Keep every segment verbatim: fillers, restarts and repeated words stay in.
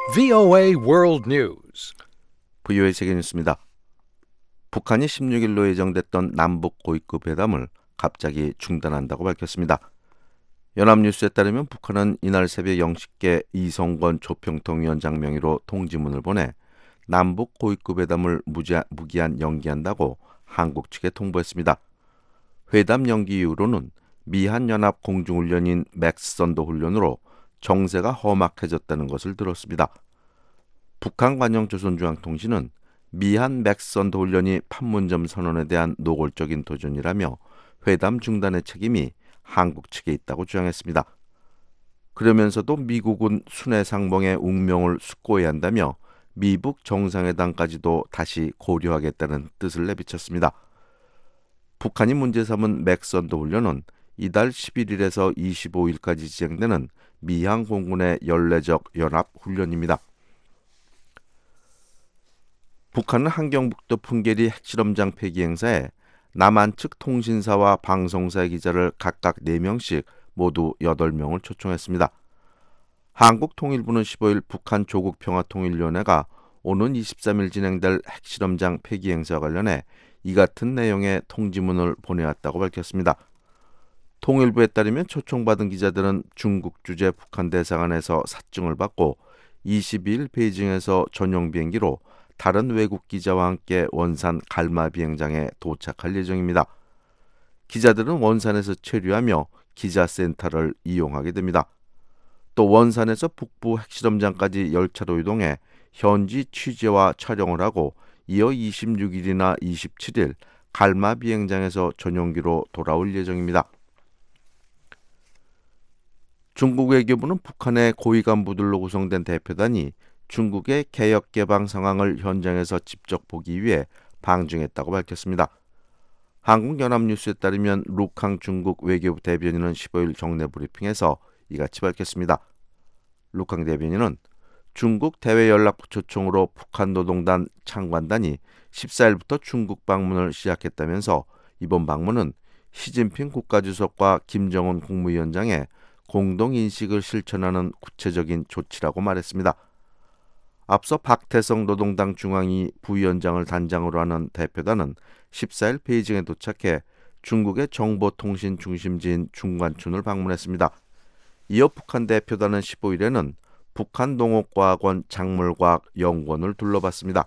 브이오에이 World News. 브이오에이 세계뉴스입니다. 북한이 십육 일로 예정됐던 남북 고위급 회담을 갑자기 중단한다고 밝혔습니다. 연합뉴스에 따르면 북한은 이날 새벽 영 시께 이성건 조평통위원장 명의로 통지문을 보내 남북 고위급 회담을 무자, 무기한 연기한다고 한국 측에 통보했습니다. 회담 연기 이유로는 미한연합 공중훈련인 맥선더 훈련으로 정세가 험악해졌다는 것을 들었습니다. 북한 관영 조선중앙통신은 미한 맥선더 훈련이 판문점 선언에 대한 노골적인 도전이라며 회담 중단의 책임이 한국 측에 있다고 주장했습니다. 그러면서도 미국은 순회상봉의 운명을 숙고해야 한다며 미북 정상회담까지도 다시 고려하겠다는 뜻을 내비쳤습니다. 북한이 문제 삼은 맥선더 훈련은 이달 십일 일에서 이십오 일까지 진행되는 미한 공군의 연례적 연합 훈련입니다. 북한은 한경북도 풍계리 핵실험장 폐기 행사에 남한 측 통신사와 방송사의 기자를 각각 네 명씩 모두 여덟 명을 초청했습니다. 한국통일부는 십오 일 북한 조국평화통일위원회가 오는 이십삼 일 진행될 핵실험장 폐기 행사와 관련해 이 같은 내용의 통지문을 보내왔다고 밝혔습니다. 통일부에 따르면 초청받은 기자들은 중국 주재 북한 대사관에서 사증을 받고 이십이 일 베이징에서 전용 비행기로 다른 외국 기자와 함께 원산 갈마 비행장에 도착할 예정입니다. 기자들은 원산에서 체류하며 기자센터를 이용하게 됩니다. 또 원산에서 북부 핵실험장까지 열차로 이동해 현지 취재와 촬영을 하고 이어 이십육 일이나 이십칠 일 갈마 비행장에서 전용기로 돌아올 예정입니다. 중국 외교부는 북한의 고위 간부들로 구성된 대표단이 중국의 개혁 개방 상황을 현장에서 직접 보기 위해 방중했다고 밝혔습니다. 한국연합뉴스에 따르면 루캉 중국 외교부 대변인은 십오 일 정례 브리핑에서 이같이 밝혔습니다. 루캉 대변인은 중국 대외연락부 초청으로 북한 노동단 창관단이 십사 일부터 중국 방문을 시작했다면서 이번 방문은 시진핑 국가주석과 김정은 국무위원장의 공동인식을 실천하는 구체적인 조치라고 말했습니다. 앞서 박태성 노동당 중앙위 부위원장을 단장으로 하는 대표단은 십사 일 베이징에 도착해 중국의 정보통신 중심지인 중관촌을 방문했습니다. 이어 북한 대표단은 십오 일에는 북한 농업과학원 작물과학 연구원을 둘러봤습니다.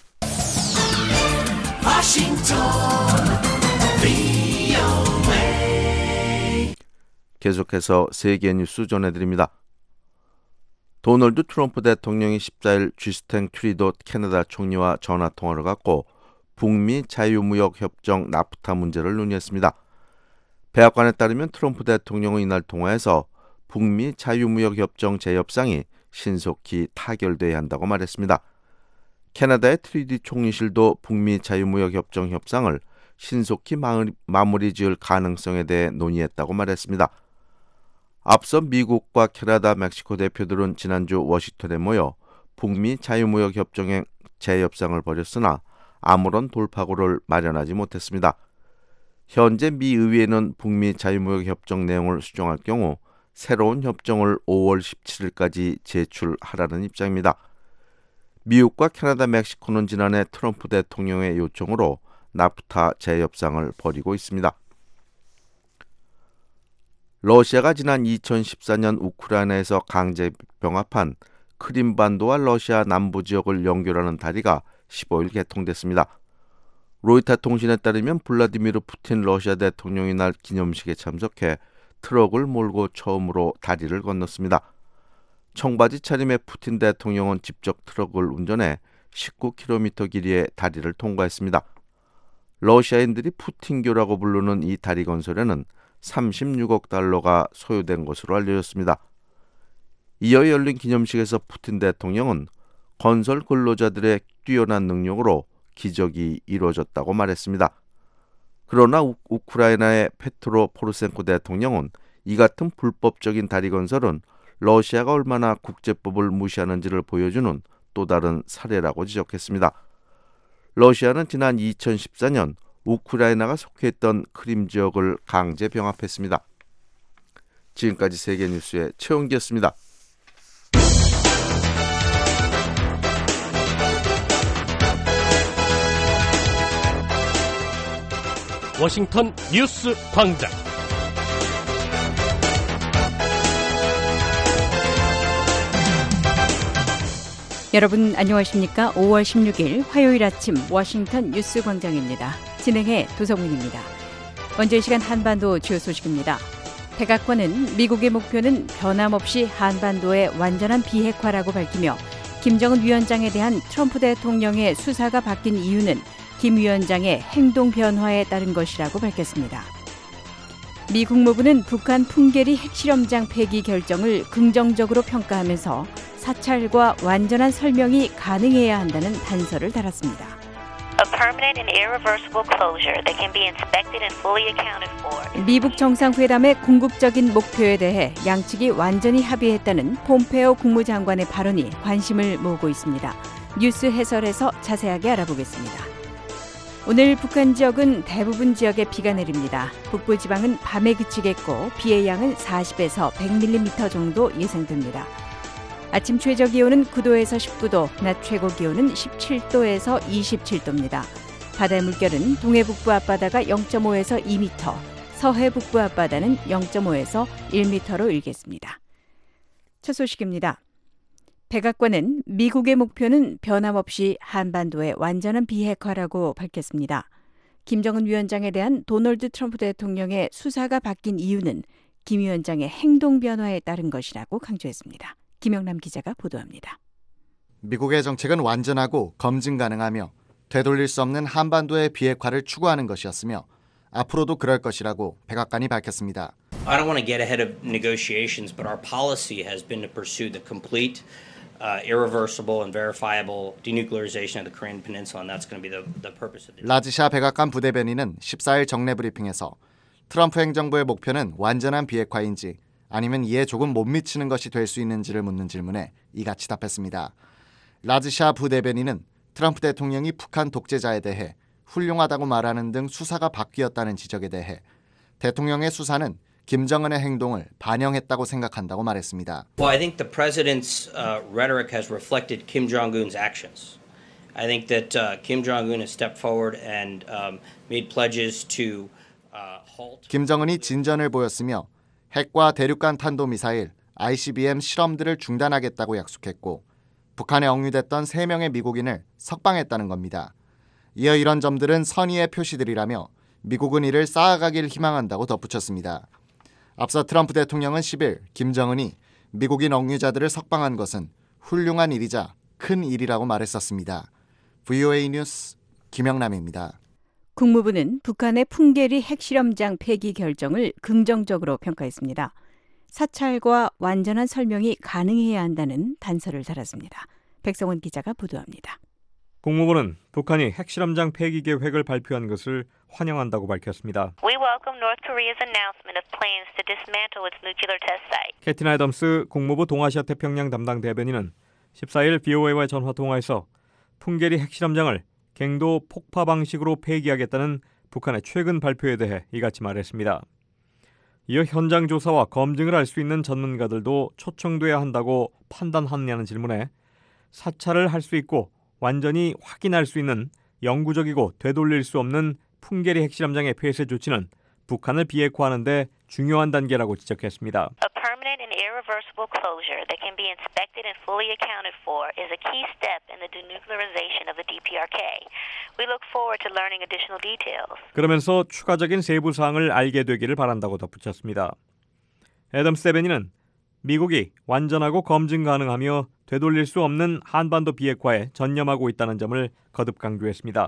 계속해서 세계 뉴스 전해드립니다. 도널드 트럼프 대통령이 십사 일 주스틴 트루도 캐나다 총리와 전화통화를 갖고 북미 자유무역협정 나프타 문제를 논의했습니다. 백악관에 따르면 트럼프 대통령은 이날 통화에서 북미 자유무역협정 재협상이 신속히 타결돼야 한다고 말했습니다. 캐나다의 트루도 총리실도 북미 자유무역협정 협상을 신속히 마무리 지을 가능성에 대해 논의했다고 말했습니다. 앞서 미국과 캐나다, 멕시코 대표들은 지난주 워싱턴에 모여 북미 자유무역협정의 재협상을 벌였으나 아무런 돌파구를 마련하지 못했습니다. 현재 미 의회는 북미 자유무역협정 내용을 수정할 경우 새로운 협정을 오월 십칠 일까지 제출하라는 입장입니다. 미국과 캐나다, 멕시코는 지난해 트럼프 대통령의 요청으로 나프타 재협상을 벌이고 있습니다. 러시아가 지난 이천십사 년 우크라이나에서 강제 병합한 크림반도와 러시아 남부 지역을 연결하는 다리가 십오 일 개통됐습니다. 로이터 통신에 따르면 블라디미르 푸틴 러시아 대통령이 날 기념식에 참석해 트럭을 몰고 처음으로 다리를 건넜습니다. 청바지 차림의 푸틴 대통령은 직접 트럭을 운전해 십구 킬로미터 길이의 다리를 통과했습니다. 러시아인들이 푸틴교라고 부르는 이 다리 건설에는 삼십육억 달러가 소요된 것으로 알려졌습니다. 이어 열린 기념식에서 푸틴 대통령은 건설 근로자들의 뛰어난 능력으로 기적이 이루어졌다고 말했습니다. 그러나 우, 우크라이나의 페트로 포르셴코 대통령은 이 같은 불법적인 다리 건설은 러시아가 얼마나 국제법을 무시하는지를 보여주는 또 다른 사례라고 지적했습니다. 러시아는 지난 이천십사 년 우크라이나가 속해 있던 크림 지역을 강제 병합했습니다. 지금까지 세계뉴스의 최원기였습니다. 워싱턴 뉴스 광장. 여러분 안녕하십니까? 오월 십육일 화요일 아침 워싱턴 뉴스 광장입니다. 진행해 도성민입니다. 먼저 이 시간 한반도 주요 소식입니다. 백악관은 미국의 목표는 변함없이 한반도의 완전한 비핵화라고 밝히며 김정은 위원장에 대한 트럼프 대통령의 수사가 바뀐 이유는 김 위원장의 행동 변화에 따른 것이라고 밝혔습니다. 미 국무부는 북한 풍계리 핵실험장 폐기 결정을 긍정적으로 평가하면서 사찰과 완전한 설명이 가능해야 한다는 단서를 달았습니다. A permanent and irreversible closure that can be inspected and fully accounted for. 미북 정상회담의 궁극적인 목표에 대해 양측이 완전히 합의했다는 폼페오 국무장관의 발언이 관심을 모으고 있습니다. 뉴스 해설에서 자세하게 알아보겠습니다. 오늘 북한 지역은 대부분 지역에 비가 내립니다. 북부 지방은 밤에 그치겠고 비의 양은 사십에서 백 밀리미터 정도 예상됩니다. 아침 최저 기온은 구도에서 십구도, 낮 최고 기온은 십칠도에서 이십칠도입니다. 바다의 물결은 동해 북부 앞바다가 영점오에서 이 미터, 서해 북부 앞바다는 영점오에서 일 미터로 일겠습니다. 첫 소식입니다. 백악관은 미국의 목표는 변함없이 한반도의 완전한 비핵화라고 밝혔습니다. 김정은 위원장에 대한 도널드 트럼프 대통령의 수사가 바뀐 이유는 김 위원장의 행동 변화에 따른 것이라고 강조했습니다. 김영남 기자가 보도합니다. 미국의 정책은 완전하고 검증 가능하며 되돌릴 수 없는 한반도의 비핵화를 추구하는 것이었으며 앞으로도 그럴 것이라고 백악관이 밝혔습니다. I don't want to get ahead of negotiations, but our policy has been to pursue the complete, uh, irreversible and verifiable denuclearization of the Korean Peninsula, and that's going to be the, the purpose of the... 라지샤 백악관 부대변인은 십사일 정례 브리핑에서 트럼프 행정부의 목표는 완전한 비핵화인지 아니면 이에 조금 못 미치는 것이 될 수 있는지를 묻는 질문에 이같이 답했습니다. 라즈샤 부대변인은 트럼프 대통령이 북한 독재자에 대해 훌륭하다고 말하는 등 수사가 바뀌었다는 지적에 대해 대통령의 수사는 김정은의 행동을 반영했다고 생각한다고 말했습니다. Well, I think the president's uh, rhetoric has reflected Kim Jong-un's actions. I think that uh, Kim Jong-un has stepped forward and um, made pledges to uh, halt. 김정은이 진전을 보였으며 핵과 대륙간 탄도미사일 아이씨비엠 실험들을 중단하겠다고 약속했고 북한에 억류됐던 세 명의 미국인을 석방했다는 겁니다. 이어 이런 점들은 선의의 표시들이라며 미국은 이를 쌓아가길 희망한다고 덧붙였습니다. 앞서 트럼프 대통령은 십일 김정은이 미국인 억류자들을 석방한 것은 훌륭한 일이자 큰 일이라고 말했었습니다. 브이오에이 뉴스 김영남입니다. 국무부는 북한의 풍계리 핵실험장 폐기 결정을 긍정적으로 평가했습니다. 사찰과 완전한 설명이 가능해야 한다는 단서를 달았습니다. 백성원 기자가 보도합니다. 국무부는 북한이 핵실험장 폐기 계획을 발표한 것을 환영한다고 밝혔습니다. We welcome North Korea's announcement of plans to dismantle its nuclear test site. 캐티나 애덤스 국무부 동아시아 태평양 담당 대변인은 십사일 브이오에이와의 전화 통화에서 풍계리 핵실험장을 갱도 폭파 방식으로 폐기하겠다는 북한의 최근 발표에 대해 이같이 말했습니다. 이어 현장 조사와 검증을 할 수 있는 전문가들도 초청돼야 한다고 판단하느냐는 질문에 사찰을 할 수 있고 완전히 확인할 수 있는 영구적이고 되돌릴 수 없는 풍계리 핵실험장의 폐쇄 조치는 북한을 비핵화하는 데 중요한 단계라고 지적했습니다. A permanent and irreversible closure that can be inspected and fully accounted for is a key step in the denuclearization of the 디피아르케이. We look forward to learning additional details. 그러면서 추가적인 세부 사항을 알게 되기를 바란다고 덧붙였습니다. 애덤스 대변인은 미국이 완전하고 검증 가능하며 되돌릴 수 없는 한반도 비핵화에 전념하고 있다는 점을 거듭 강조했습니다.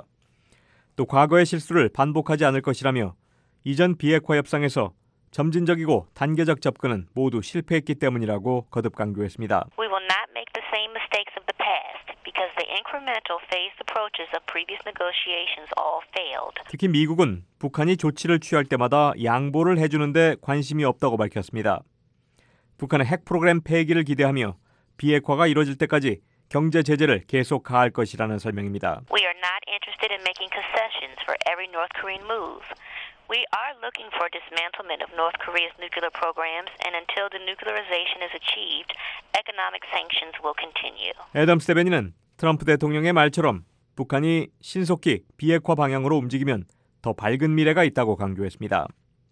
또 과거의 실수를 반복하지 않을 것이라며 이전 비핵화 협상에서 점진적이고 단계적 접근은 모두 실패했기 때문이라고 거듭 강조했습니다. We will not make the same mistakes of the past because the incremental phased approaches of previous negotiations all failed. 특히 미국은 북한이 조치를 취할 때마다 양보를 해주는데 관심이 없다고 밝혔습니다. 북한의 핵 프로그램 폐기를 기대하며 비핵화가 이뤄질 때까지 경제 제재를 계속 가할 것이라는 설명입니다. We are not interested in making concessions for every North Korean move. We are looking for dismantlement of North Korea's nuclear programs, and until denuclearization is achieved, economic sanctions will continue. 애덤스 대변인은 트럼프 대통령의 말처럼 북한이 신속히 비핵화 방향으로 움직이면 더 밝은 미래가 있다고 강조했습니다.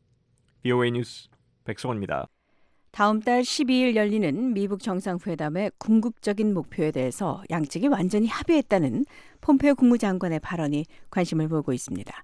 브이오에이 뉴스 백성원입니다. 다음 달 십이일 열리는 미북 정상회담의 궁극적인 목표에 대해서 양측이 완전히 합의했다는 폼페오 국무장관의 발언이 관심을 모으고 있습니다.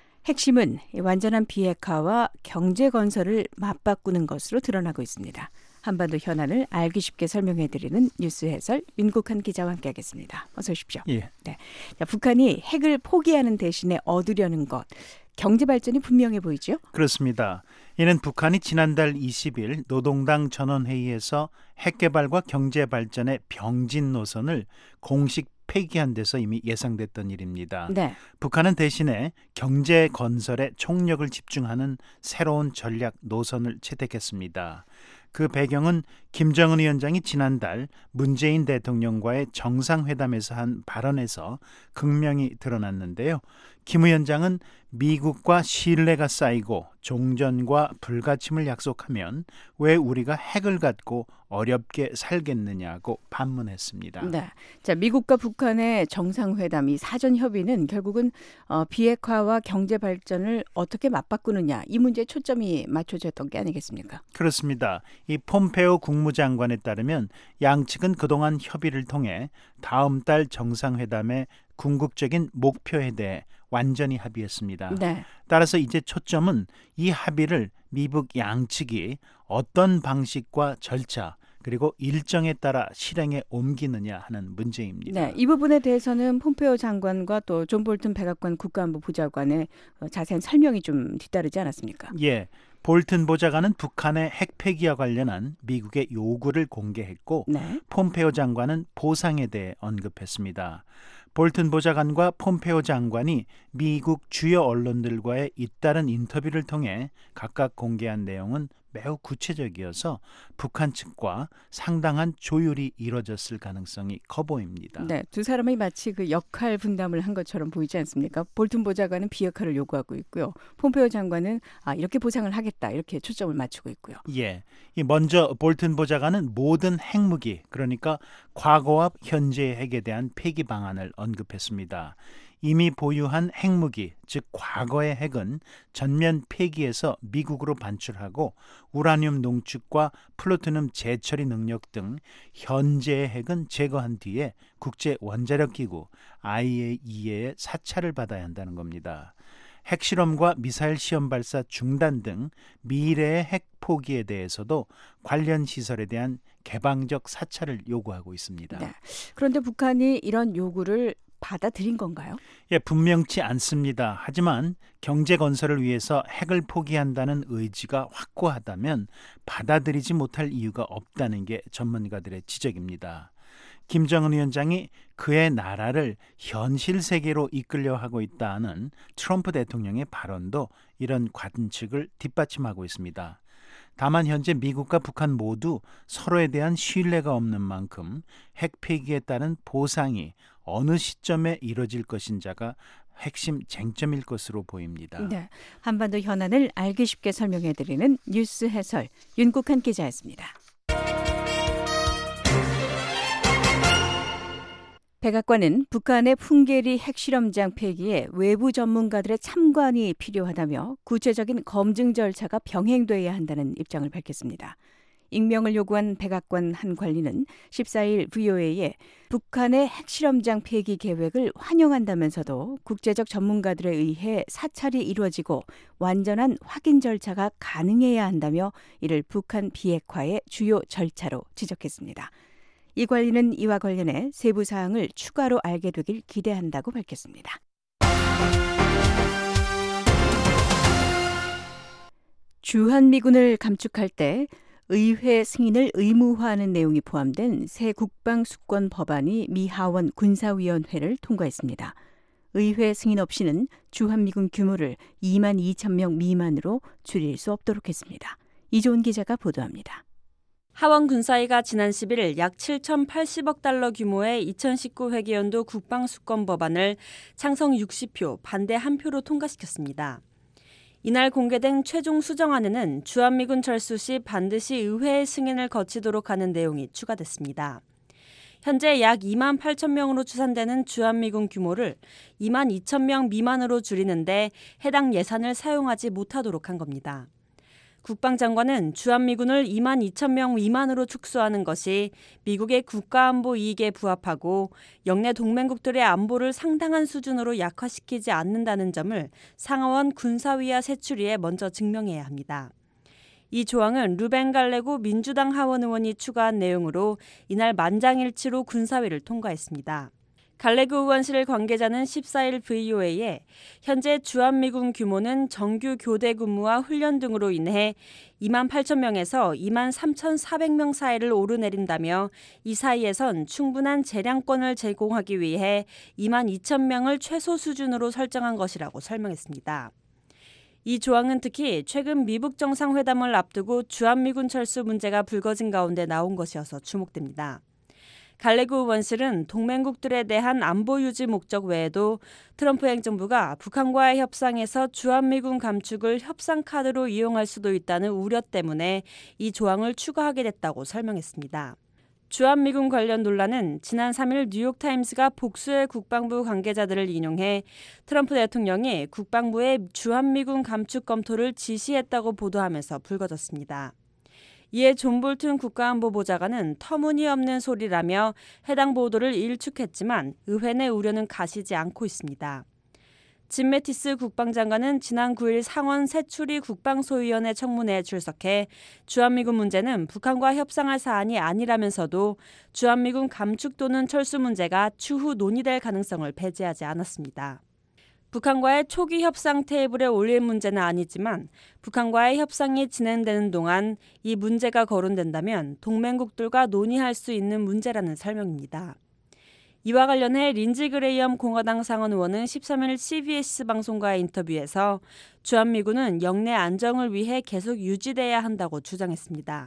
핵심은 완전한 비핵화와 경제 건설을 맞바꾸는 것으로 드러나고 있습니다. 한반도 현안을 알기 쉽게 설명해드리는 뉴스 해설 윤국한 기자와 함께하겠습니다. 어서 오십시오. 예. 네. 자, 북한이 핵을 포기하는 대신에 얻으려는 것, 경제 발전이 분명해 보이죠? 그렇습니다. 이는 북한이 지난달 이십일 노동당 전원회의에서 핵개발과 경제 발전의 병진 노선을 공식 폐기한 데서 이미 예상됐던 일입니다. 네. 북한은 대신에 경제 건설에 총력을 집중하는 새로운 전략 노선을 채택했습니다. 그 배경은 김정은 위원장이 지난달 문재인 대통령과의 정상회담에서 한 발언에서 극명히 드러났는데요. 김 위원장은 미국과 신뢰가 쌓이고 종전과 불가침을 약속하면 왜 우리가 핵을 갖고 어렵게 살겠느냐고 반문했습니다. 네. 자, 미국과 북한의 정상회담, 이 사전 협의는 결국은 어, 비핵화와 경제 발전을 어떻게 맞바꾸느냐, 이 문제에 초점이 맞춰졌던 게 아니겠습니까? 그렇습니다. 이 폼페오 국무장관에 따르면 양측은 그동안 협의를 통해 다음 달 정상회담의 궁극적인 목표에 대해 완전히 합의했습니다. 네. 따라서 이제 초점은 이 합의를 미북 양측이 어떤 방식과 절차 그리고 일정에 따라 실행에 옮기느냐 하는 문제입니다. 네, 이 부분에 대해서는 폼페오 장관과 또 존 볼튼 백악관 국가안보 보좌관의 자세한 설명이 좀 뒤따르지 않았습니까? 예, 볼튼 보좌관은 북한의 핵 폐기와 관련한 미국의 요구를 공개했고 네. 폼페오 장관은 보상에 대해 언급했습니다. 볼튼 보좌관과 폼페오 장관이 미국 주요 언론들과의 잇따른 인터뷰를 통해 각각 공개한 내용은 매우 구체적이어서 북한 측과 상당한 조율이 이뤄졌을 가능성이 커 보입니다. 네, 두 사람이 마치 그 역할 분담을 한 것처럼 보이지 않습니까? 볼튼 보좌관은 비핵화를 요구하고 있고요. 폼페오 장관은 아, 이렇게 보상을 하겠다, 이렇게 초점을 맞추고 있고요. 예, 이 먼저 볼튼 보좌관은 모든 핵무기, 그러니까 과거와 현재의 핵에 대한 폐기 방안을 언급했습니다. 이미 보유한 핵무기, 즉 과거의 핵은 전면 폐기해서 미국으로 반출하고 우라늄 농축과 플루토늄 재처리 능력 등 현재의 핵은 제거한 뒤에 국제 원자력 기구 아이에이이에이의 사찰을 받아야 한다는 겁니다. 핵실험과 미사일 시험 발사 중단 등 미래의 핵 포기에 대해서도 관련 시설에 대한 개방적 사찰을 요구하고 있습니다. 네. 그런데 북한이 이런 요구를 받아들인 건가요? 예, 분명치 않습니다. 하지만 경제 건설을 위해서 핵을 포기한다는 의지가 확고하다면 받아들이지 못할 이유가 없다는 게 전문가들의 지적입니다. 김정은 위원장이 그의 나라를 현실 세계로 이끌려 하고 있다는 트럼프 대통령의 발언도 이런 관측을 뒷받침하고 있습니다. 다만 현재 미국과 북한 모두 서로에 대한 신뢰가 없는 만큼 핵 폐기에 따른 보상이 어느 시점에 이뤄질 것인지가 핵심 쟁점일 것으로 보입니다. 네, 한반도 현안을 알기 쉽게 설명해드리는 뉴스 해설 윤국한 기자였습니다. 백악관은 북한의 풍계리 핵실험장 폐기에 외부 전문가들의 참관이 필요하다며 구체적인 검증 절차가 병행돼야 한다는 입장을 밝혔습니다. 익명을 요구한 백악관 한 관리는 십사일 브이오에이에 북한의 핵실험장 폐기 계획을 환영한다면서도 국제적 전문가들에 의해 사찰이 이루어지고 완전한 확인 절차가 가능해야 한다며 이를 북한 비핵화의 주요 절차로 지적했습니다. 이 관리는 이와 관련해 세부 사항을 추가로 알게 되길 기대한다고 밝혔습니다. 주한미군을 감축할 때 의회 승인을 의무화하는 내용이 포함된 새 국방수권 법안이 미 하원 군사위원회를 통과했습니다. 의회 승인 없이는 주한미군 규모를 이만 이천 명 미만으로 줄일 수 없도록 했습니다. 이조은 기자가 보도합니다. 하원 군사위가 지난 십일 약 칠천팔십억 달러 규모의 이천십구 회계연도 국방수권 법안을 찬성 육십 표, 반대 한 표로 통과시켰습니다. 이날 공개된 최종 수정안에는 주한미군 철수 시 반드시 의회의 승인을 거치도록 하는 내용이 추가됐습니다. 현재 약 이만 팔천 명으로 추산되는 주한미군 규모를 이만 이천 명 미만으로 줄이는데 해당 예산을 사용하지 못하도록 한 겁니다. 국방장관은 주한미군을 이만 이천 명 미만으로 축소하는 것이 미국의 국가안보 이익에 부합하고 영내 동맹국들의 안보를 상당한 수준으로 약화시키지 않는다는 점을 상하원 군사위와 세추리에 먼저 증명해야 합니다. 이 조항은 루벤 갈레고 민주당 하원 의원이 추가한 내용으로 이날 만장일치로 군사위를 통과했습니다. 갈레그 의원실 관계자는 십사 일 브이오에이에 현재 주한미군 규모는 정규 교대 근무와 훈련 등으로 인해 이만 팔천 명에서 이만 삼천사백 명 사이를 오르내린다며 이 사이에선 충분한 재량권을 제공하기 위해 이만 이천 명을 최소 수준으로 설정한 것이라고 설명했습니다. 이 조항은 특히 최근 미북 정상회담을 앞두고 주한미군 철수 문제가 불거진 가운데 나온 것이어서 주목됩니다. 갈레그 의원실은 동맹국들에 대한 안보 유지 목적 외에도 트럼프 행정부가 북한과의 협상에서 주한미군 감축을 협상 카드로 이용할 수도 있다는 우려 때문에 이 조항을 추가하게 됐다고 설명했습니다. 주한미군 관련 논란은 지난 삼 일 뉴욕타임스가 복수의 국방부 관계자들을 인용해 트럼프 대통령이 국방부에 주한미군 감축 검토를 지시했다고 보도하면서 불거졌습니다. 이에 존 볼튼 국가안보보좌관은 터무니없는 소리라며 해당 보도를 일축했지만 의회 내 우려는 가시지 않고 있습니다. 짐 매티스 국방장관은 지난 구 일 상원 세추리 국방소위원회 청문회에 출석해 주한미군 문제는 북한과 협상할 사안이 아니라면서도 주한미군 감축 또는 철수 문제가 추후 논의될 가능성을 배제하지 않았습니다. 북한과의 초기 협상 테이블에 올릴 문제는 아니지만 북한과의 협상이 진행되는 동안 이 문제가 거론된다면 동맹국들과 논의할 수 있는 문제라는 설명입니다. 이와 관련해 린지 그레이엄 공화당 상원 의원은 십삼 일 씨비에스 방송과의 인터뷰에서 주한미군은 영내 안정을 위해 계속 유지돼야 한다고 주장했습니다.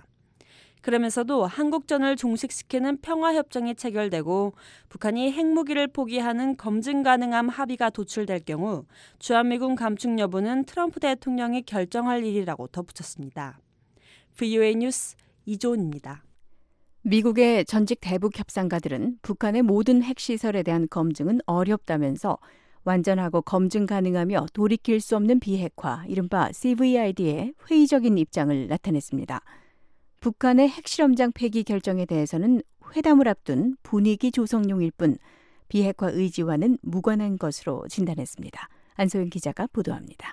그러면서도 한국전을 종식시키는 평화협정이 체결되고 북한이 핵무기를 포기하는 검증 가능한 합의가 도출될 경우 주한미군 감축 여부는 트럼프 대통령이 결정할 일이라고 덧붙였습니다. 브이오에이 뉴스 이조은입니다. 미국의 전직 대북 협상가들은 북한의 모든 핵시설에 대한 검증은 어렵다면서 완전하고 검증 가능하며 돌이킬 수 없는 비핵화, 이른바 씨브이아이디에 회의적인 입장을 나타냈습니다. 북한의 핵실험장 폐기 결정에 대해서는 회담을 앞둔 분위기 조성용일 뿐 비핵화 의지와는 무관한 것으로 진단했습니다. 안소영 기자가 보도합니다.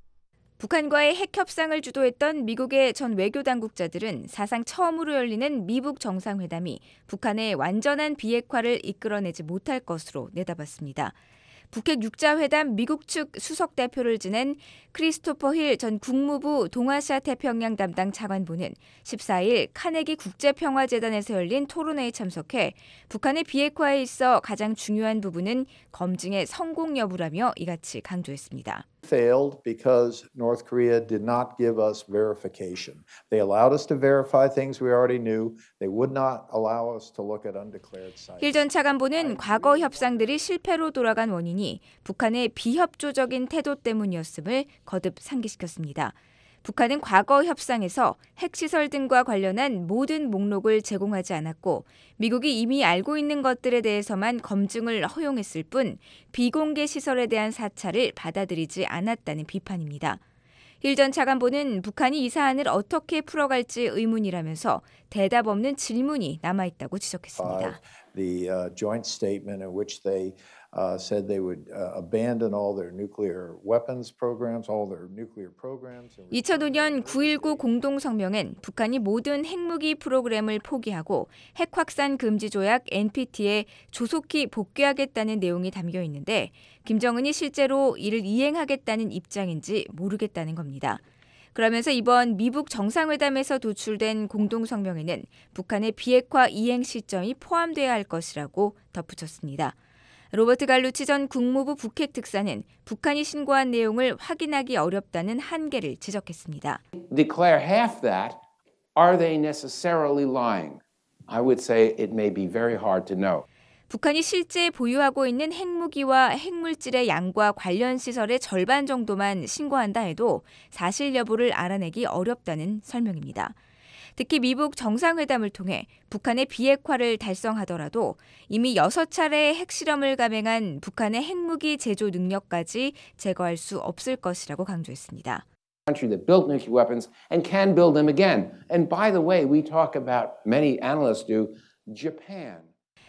북한과의 핵 협상을 주도했던 미국의 전 외교 당국자들은 사상 처음으로 열리는 미북 정상회담이 북한의 완전한 비핵화를 이끌어내지 못할 것으로 내다봤습니다. 북핵 육자회담 미국 측 수석 대표를 지낸 크리스토퍼 힐 전 국무부 동아시아 태평양 담당 차관보는 십사 일 카네기 국제평화재단에서 열린 토론회에 참석해 북한의 비핵화에 있어 가장 중요한 부분은 검증의 성공 여부라며 이같이 강조했습니다. failed because North Korea did not give us verification. They allowed us to verify things we already knew. They would not allow us to look at undeclared sites. 힐 전 차관보는 과거 협상들이 실패로 돌아간 원인이 북한의 비협조적인 태도 때문이었음을 거듭 상기시켰습니다. 북한은 과거 협상에서 핵시설 등과 관련한 모든 목록을 제공하지 않았고 미국이 이미 알고 있는 것들에 대해서만 검증을 허용했을 뿐 비공개 시설에 대한 사찰을 받아들이지 않았다는 비판입니다. 힐 전 차관보는 북한이 이 사안을 어떻게 풀어갈지 의문이라면서 대답 없는 질문이 남아있다고 지적했습니다. The uh, joint statement in which they uh, said they would uh, abandon all their nuclear weapons programs, all their nuclear programs. 이천오 년 구일구 공동성명엔 북한이 모든 핵무기 프로그램을 포기하고 핵 확산 금지 조약 엔피티에 조속히 복귀하겠다는 내용이 담겨 있는데 김정은이 실제로 이를 이행하겠다는 입장인지 모르겠다는 겁니다. 그러면서 이번 미북 정상회담에서 도출된 공동성명에는 북한의 비핵화 이행 시점이 포함돼야 할 것이라고 덧붙였습니다. 로버트 갈루치 전 국무부 북핵 특사는 북한이 신고한 내용을 확인하기 어렵다는 한계를 지적했습니다. Declare half that. Are they necessarily lying? I would say it may be very hard to know. 북한이 실제 보유하고 있는 핵무기와 핵물질의 양과 관련 시설의 절반 정도만 신고한다 해도 사실 여부를 알아내기 어렵다는 설명입니다. 특히 미북 정상회담을 통해 북한의 비핵화를 달성하더라도 이미 여섯 차례의 핵실험을 감행한 북한의 핵무기 제조 능력까지 제거할 수 없을 것이라고 강조했습니다. Country that built nuclear weapons and can build them again. And by the way, we talk about, many analysts do, Japan.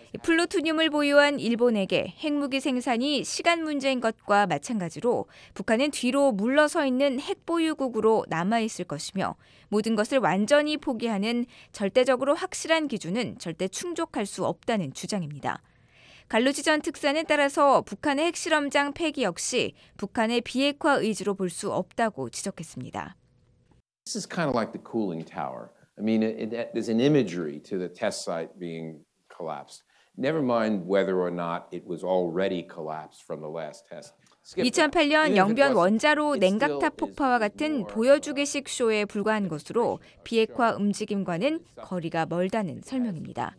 플루토늄을 보유한 일본에게 핵무기 생산이 시간 문제인 것과 마찬가지로 북한은 뒤로 물러서 있는 핵보유국으로 남아있을 것이며 모든 것을 완전히 포기하는 절대적으로 확실한 기준은 절대 충족할 수 없다는 주장입니다. 갈루지 전 특사는 따라서 북한의 핵실험장 폐기 역시 북한의 비핵화 의지로 볼 수 없다고 지적했습니다. This is kind of like the cooling tower. I mean, it, it, there's an imagery to the test site being collapsed. Never mind whether or not it was already collapsed from the last test. 이천팔 년 영변 원자로 냉각탑 폭파와 같은 보여주기식 쇼에 불과한 것으로 비핵화 움직임과는 거리가 멀다는 설명입니다.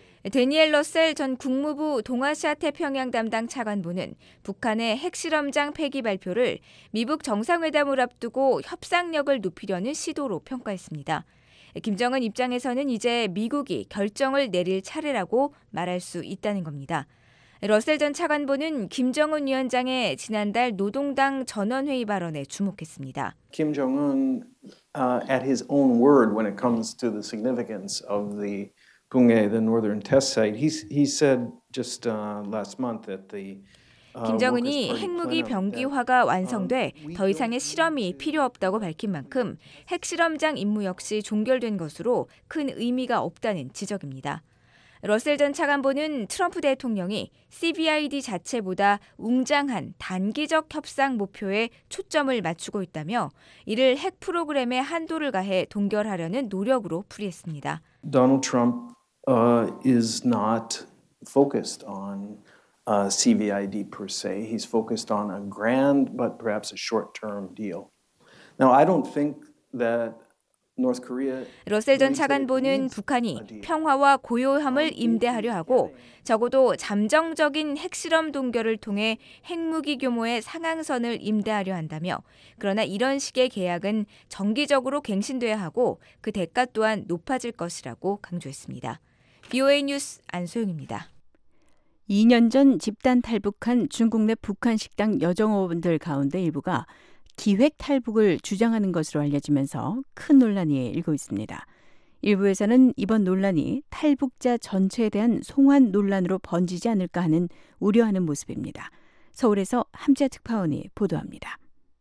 데니엘 러셀 전 국무부 동아시아 태평양 담당 차관보는 북한의 핵실험장 폐기 발표를 미북 정상회담을 앞두고 협상력을 높이려는 시도로 평가했습니다. 김정은 입장에서는 이제 미국이 결정을 내릴 차례라고 말할 수 있다는 겁니다. 러셀 전 차관보는 김정은 위원장의 지난달 노동당 전원회의 발언에 주목했습니다. Kim Jong-un, uh, at his own word when it comes to the significance of the Pungge, the northern test site, he he said just uh, last month that the 김정은이 핵무기 병기화가 완성돼 더 이상의 실험이 필요 없다고 밝힌 만큼 핵실험장 임무 역시 종결된 것으로 큰 의미가 없다는 지적입니다. 러셀 전 차관보는 트럼프 대통령이 씨비아이디 자체보다 웅장한 단기적 협상 목표에 초점을 맞추고 있다며 이를 핵 프로그램에 한도를 가해 동결하려는 노력으로 풀이했습니다. Donald Trump uh, is not focused on Uh, C V I D per se. He's focused on a grand but perhaps a short-term deal. Now, I don't think that North Korea. 러셀 전 차관보는 북한이 평화와 고요함을 임대하려 하고 적어도 잠정적인 핵실험 동결을 통해 핵무기 규모의 상향선을 임대하려 한다며 그러나 이런 식의 계약은 정기적으로 갱신돼야 하고 그 대가 또한 높아질 것이라고 강조했습니다. 비오에이 뉴스 안소영입니다. 이 년 전 집단 탈북한 중국 내 북한 식당 여정업원들 가운데 일부가 기획 탈북을 주장하는 것으로 알려지면서 큰 논란이 일고 있습니다. 일부에서는 이번 논란이 탈북자 전체에 대한 송환 논란으로 번지지 않을까 하는 우려하는 모습입니다. 서울에서 함지아 특파원이 보도합니다.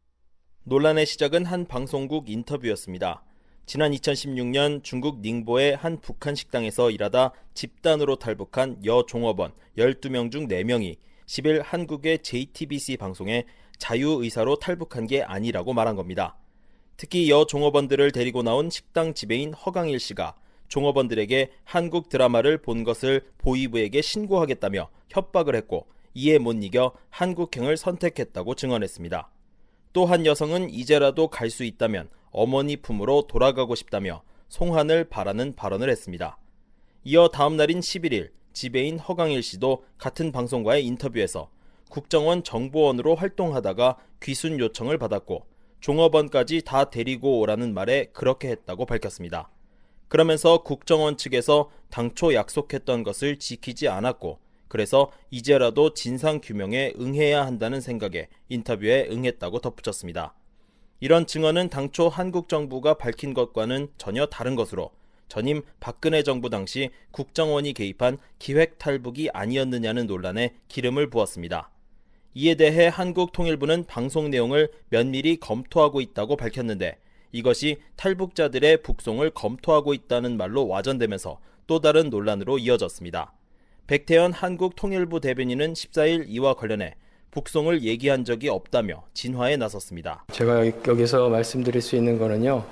논란의 시작은 한 방송국 인터뷰였습니다. 지난 이천십육 년 중국 닝보의 한 북한 식당에서 일하다 집단으로 탈북한 여종업원 열두 명 중 네 명이 십 일 한국의 제이티비씨 방송에 자유의사로 탈북한 게 아니라고 말한 겁니다. 특히 여종업원들을 데리고 나온 식당 지배인 허강일 씨가 종업원들에게 한국 드라마를 본 것을 보이부에게 신고하겠다며 협박을 했고 이에 못 이겨 한국행을 선택했다고 증언했습니다. 또 한 여성은 이제라도 갈 수 있다면 어머니 품으로 돌아가고 싶다며 송환을 바라는 발언을 했습니다. 이어 다음 날인 십일 일 지배인 허강일 씨도 같은 방송과의 인터뷰에서 국정원 정보원으로 활동하다가 귀순 요청을 받았고 종업원까지 다 데리고 오라는 말에 그렇게 했다고 밝혔습니다. 그러면서 국정원 측에서 당초 약속했던 것을 지키지 않았고 그래서 이제라도 진상규명에 응해야 한다는 생각에 인터뷰에 응했다고 덧붙였습니다. 이런 증언은 당초 한국 정부가 밝힌 것과는 전혀 다른 것으로 전임 박근혜 정부 당시 국정원이 개입한 기획 탈북이 아니었느냐는 논란에 기름을 부었습니다. 이에 대해 한국통일부는 방송 내용을 면밀히 검토하고 있다고 밝혔는데 이것이 탈북자들의 북송을 검토하고 있다는 말로 와전되면서 또 다른 논란으로 이어졌습니다. 백태현 한국통일부 대변인은 십사 일 이와 관련해 북송을 얘기한 적이 없다며 진화에 나섰습니다. 제가 여기서 말씀드릴 수 있는 거는요.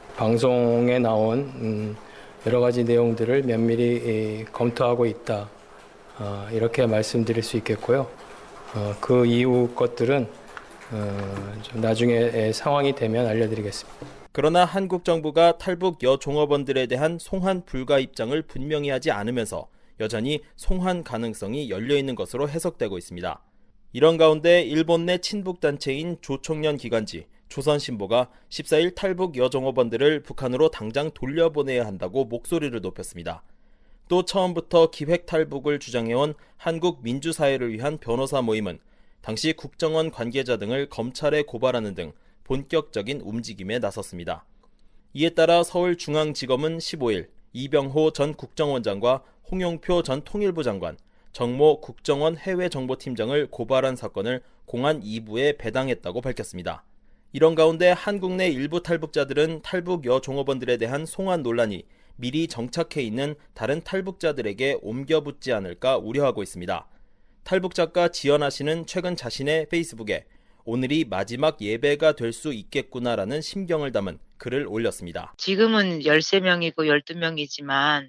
방송에 나온 음, 여러 가지 내용들을 면밀히 검토하고 있다. 어, 이렇게 말씀드릴 수 있겠고요. 어, 그 이후 것들은 어, 좀 나중에 상황이 되면 알려드리겠습니다. 그러나 한국 정부가 탈북 여종업원들에 대한 송환 불가 입장을 분명히 하지 않으면서 여전히 송환 가능성이 열려있는 것으로 해석되고 있습니다. 이런 가운데 일본 내 친북단체인 조총련 기관지 조선신보가 십사일 탈북 여종업원들을 북한으로 당장 돌려보내야 한다고 목소리를 높였습니다. 또 처음부터 기획 탈북을 주장해온 한국민주사회를 위한 변호사 모임은 당시 국정원 관계자 등을 검찰에 고발하는 등 본격적인 움직임에 나섰습니다. 이에 따라 서울중앙지검은 십오일 이병호 전 국정원장과 홍영표 전 통일부 장관, 정모 국정원 해외정보팀장을 고발한 사건을 공안 이 부에 배당했다고 밝혔습니다. 이런 가운데 한국 내 일부 탈북자들은 탈북 여종업원들에 대한 송환 논란이 미리 정착해 있는 다른 탈북자들에게 옮겨붙지 않을까 우려하고 있습니다. 탈북 작가 지연아 씨는 최근 자신의 페이스북에 오늘이 마지막 예배가 될 수 있겠구나라는 심경을 담은 글을 올렸습니다. 지금은 열세 명이고 열두 명이지만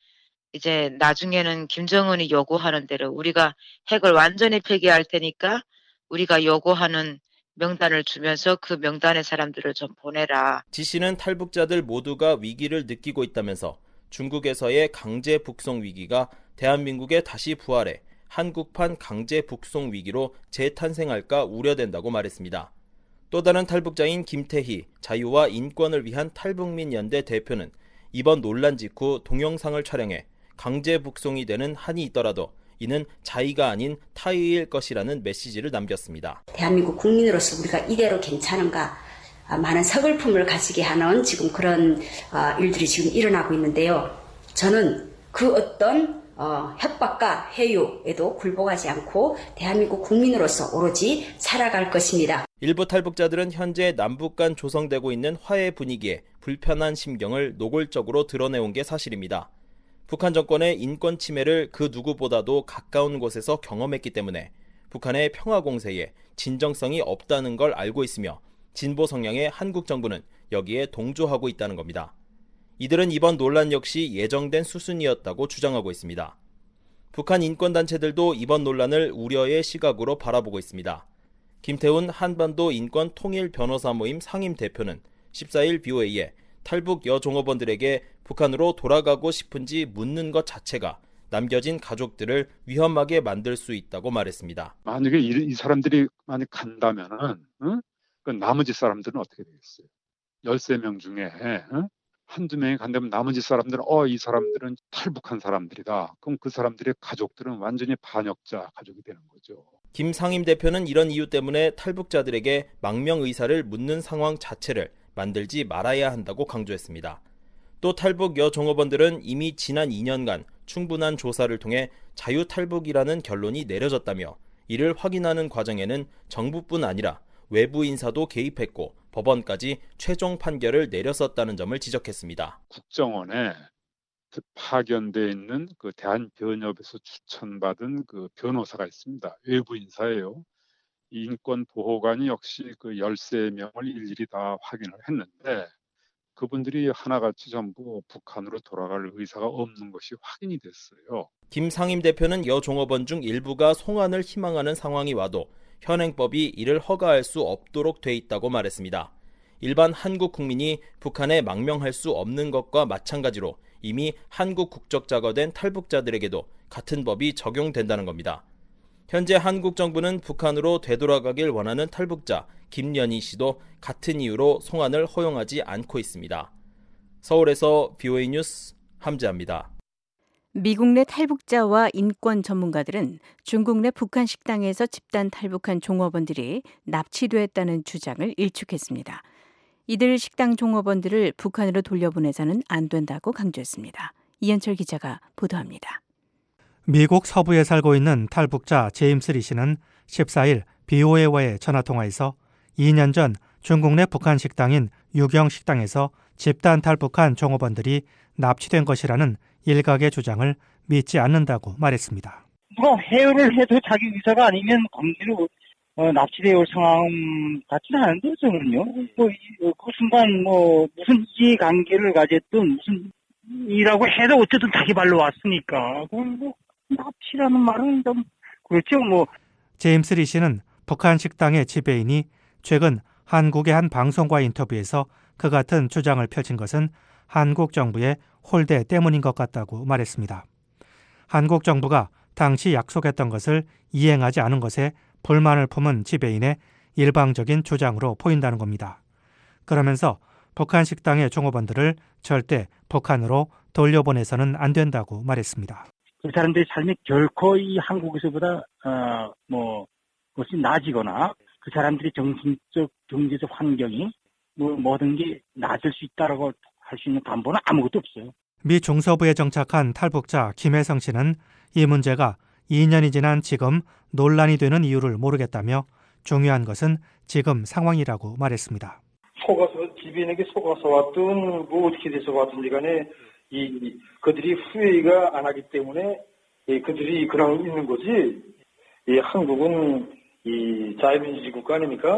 이제 나중에는 김정은이 요구하는 대로 우리가 핵을 완전히 폐기할 테니까 우리가 요구하는 명단을 주면서 그 명단의 사람들을 좀 보내라. 지 씨는 탈북자들 모두가 위기를 느끼고 있다면서 중국에서의 강제 북송 위기가 대한민국에 다시 부활해 한국판 강제 북송 위기로 재탄생할까 우려된다고 말했습니다. 또 다른 탈북자인 김태희 자유와 인권을 위한 탈북민 연대 대표는 이번 논란 직후 동영상을 촬영해 강제 북송이 되는 한이 있더라도 이는 자의가 아닌 타의일 것이라는 메시지를 남겼습니다. 대한민국 국민으로서 우리가 이대로 괜찮은가 많은 서글픔을 가지게 하는 지금 그런 일들이 지금 일어나고 있는데요. 저는 그 어떤 어, 협박과 해유에도 굴복하지 않고 대한민국 국민으로서 오로지 살아갈 것입니다. 일부 탈북자들은 현재 남북 간 조성되고 있는 화해 분위기에 불편한 심경을 노골적으로 드러내온 게 사실입니다. 북한 정권의 인권 침해를 그 누구보다도 가까운 곳에서 경험했기 때문에 북한의 평화 공세에 진정성이 없다는 걸 알고 있으며 진보 성향의 한국 정부는 여기에 동조하고 있다는 겁니다. 이들은 이번 논란 역시 예정된 수순이었다고 주장하고 있습니다. 북한 인권단체들도 이번 논란을 우려의 시각으로 바라보고 있습니다. 김태훈 한반도 인권 통일 변호사 모임 상임 대표는 십사일 비오에이에 탈북 여종업원들에게 북한으로 돌아가고 싶은지 묻는 것 자체가 남겨진 가족들을 위험하게 만들 수 있다고 말했습니다. 만약에 이, 이 사람들이 만약 간다면은, 응? 그 나머지 사람들은 어떻게 되겠어요? 열세 명 중에 응? 한두 명이 간다면 나머지 사람들은 어, 이 사람들은 탈북한 사람들이다. 그럼 그 사람들의 가족들은 완전히 반역자 가족이 되는 거죠. 김 상임 대표는 이런 이유 때문에 탈북자들에게 망명 의사를 묻는 상황 자체를 만들지 말아야 한다고 강조했습니다. 또 탈북 여종업원들은 이미 지난 이 년간 충분한 조사를 통해 자유탈북이라는 결론이 내려졌다며 이를 확인하는 과정에는 정부뿐 아니라 외부 인사도 개입했고 법원까지 최종 판결을 내렸었다는 점을 지적했습니다. 국정원에 파견돼 있는 그 대한변협에서 추천받은 그 변호사가 있습니다. 외부 인사예요. 인권보호관이 역시 그 열세 명을 일일이 다 확인을 했는데 그분들이 하나같이 전부 북한으로 돌아갈 의사가 없는 것이 확인이 됐어요. 김 상임 대표는 여종업원 중 일부가 송환을 희망하는 상황이 와도 현행법이 이를 허가할 수 없도록 돼 있다고 말했습니다. 일반 한국 국민이 북한에 망명할 수 없는 것과 마찬가지로 이미 한국 국적자가 된 탈북자들에게도 같은 법이 적용된다는 겁니다. 현재 한국 정부는 북한으로 되돌아가길 원하는 탈북자 김연희 씨도 같은 이유로 송환을 허용하지 않고 있습니다. 서울에서 비오에이 뉴스 함재합니다. 미국 내 탈북자와 인권 전문가들은 중국 내 북한 식당에서 집단 탈북한 종업원들이 납치됐다는 주장을 일축했습니다. 이들 식당 종업원들을 북한으로 돌려보내서는 안 된다고 강조했습니다. 이현철 기자가 보도합니다. 미국 서부에 살고 있는 탈북자 제임스 리 씨는 십사일 비오에이와의 전화통화에서 이 년 전 중국 내 북한 식당인 유경 식당에서 집단 탈북한 종업원들이 납치된 것이라는 일각의 주장을 믿지 않는다고 말했습니다. 누가 해외를 해도 자기 의사가 아니면 강제로 어, 납치되어 올 상황 같지는 않은데 저는요. 뭐, 그 순간 뭐 무슨 이해관계를 가졌든 무슨 이라고 해도 어쨌든 자기 발로 왔으니까 그걸 뭐 납치라는 말은 좀 그렇죠. 뭐 제임스 리 씨는 북한 식당의 지배인이 최근 한국의 한 방송과 인터뷰에서 그 같은 주장을 펼친 것은 한국 정부의 홀대 때문인 것 같다고 말했습니다. 한국 정부가 당시 약속했던 것을 이행하지 않은 것에 불만을 품은 지배인의 일방적인 주장으로 보인다는 겁니다. 그러면서 북한 식당의 종업원들을 절대 북한으로 돌려보내서는 안 된다고 말했습니다. 그 사람들의 삶이 결코 이 한국에서보다 어, 뭐 그것이 나아지거나 그 사람들의 정신적, 경제적 환경이 뭐 모든 게 나아질 수 있다라고 할 수 있는 담보는 아무것도 없어요. 미 중서부에 정착한 탈북자 김혜성 씨는 이 문제가 이 년이 지난 지금 논란이 되는 이유를 모르겠다며 중요한 것은 지금 상황이라고 말했습니다. 속아서 지배인에게 속아서 왔든 뭐 어떻게 돼서 왔든지 간에 이 그들이 후회가 안 하기 때문에 이 그들이 그냥 있는 거지. 이 한국은 이 자유민주주의 국가 아닙니까?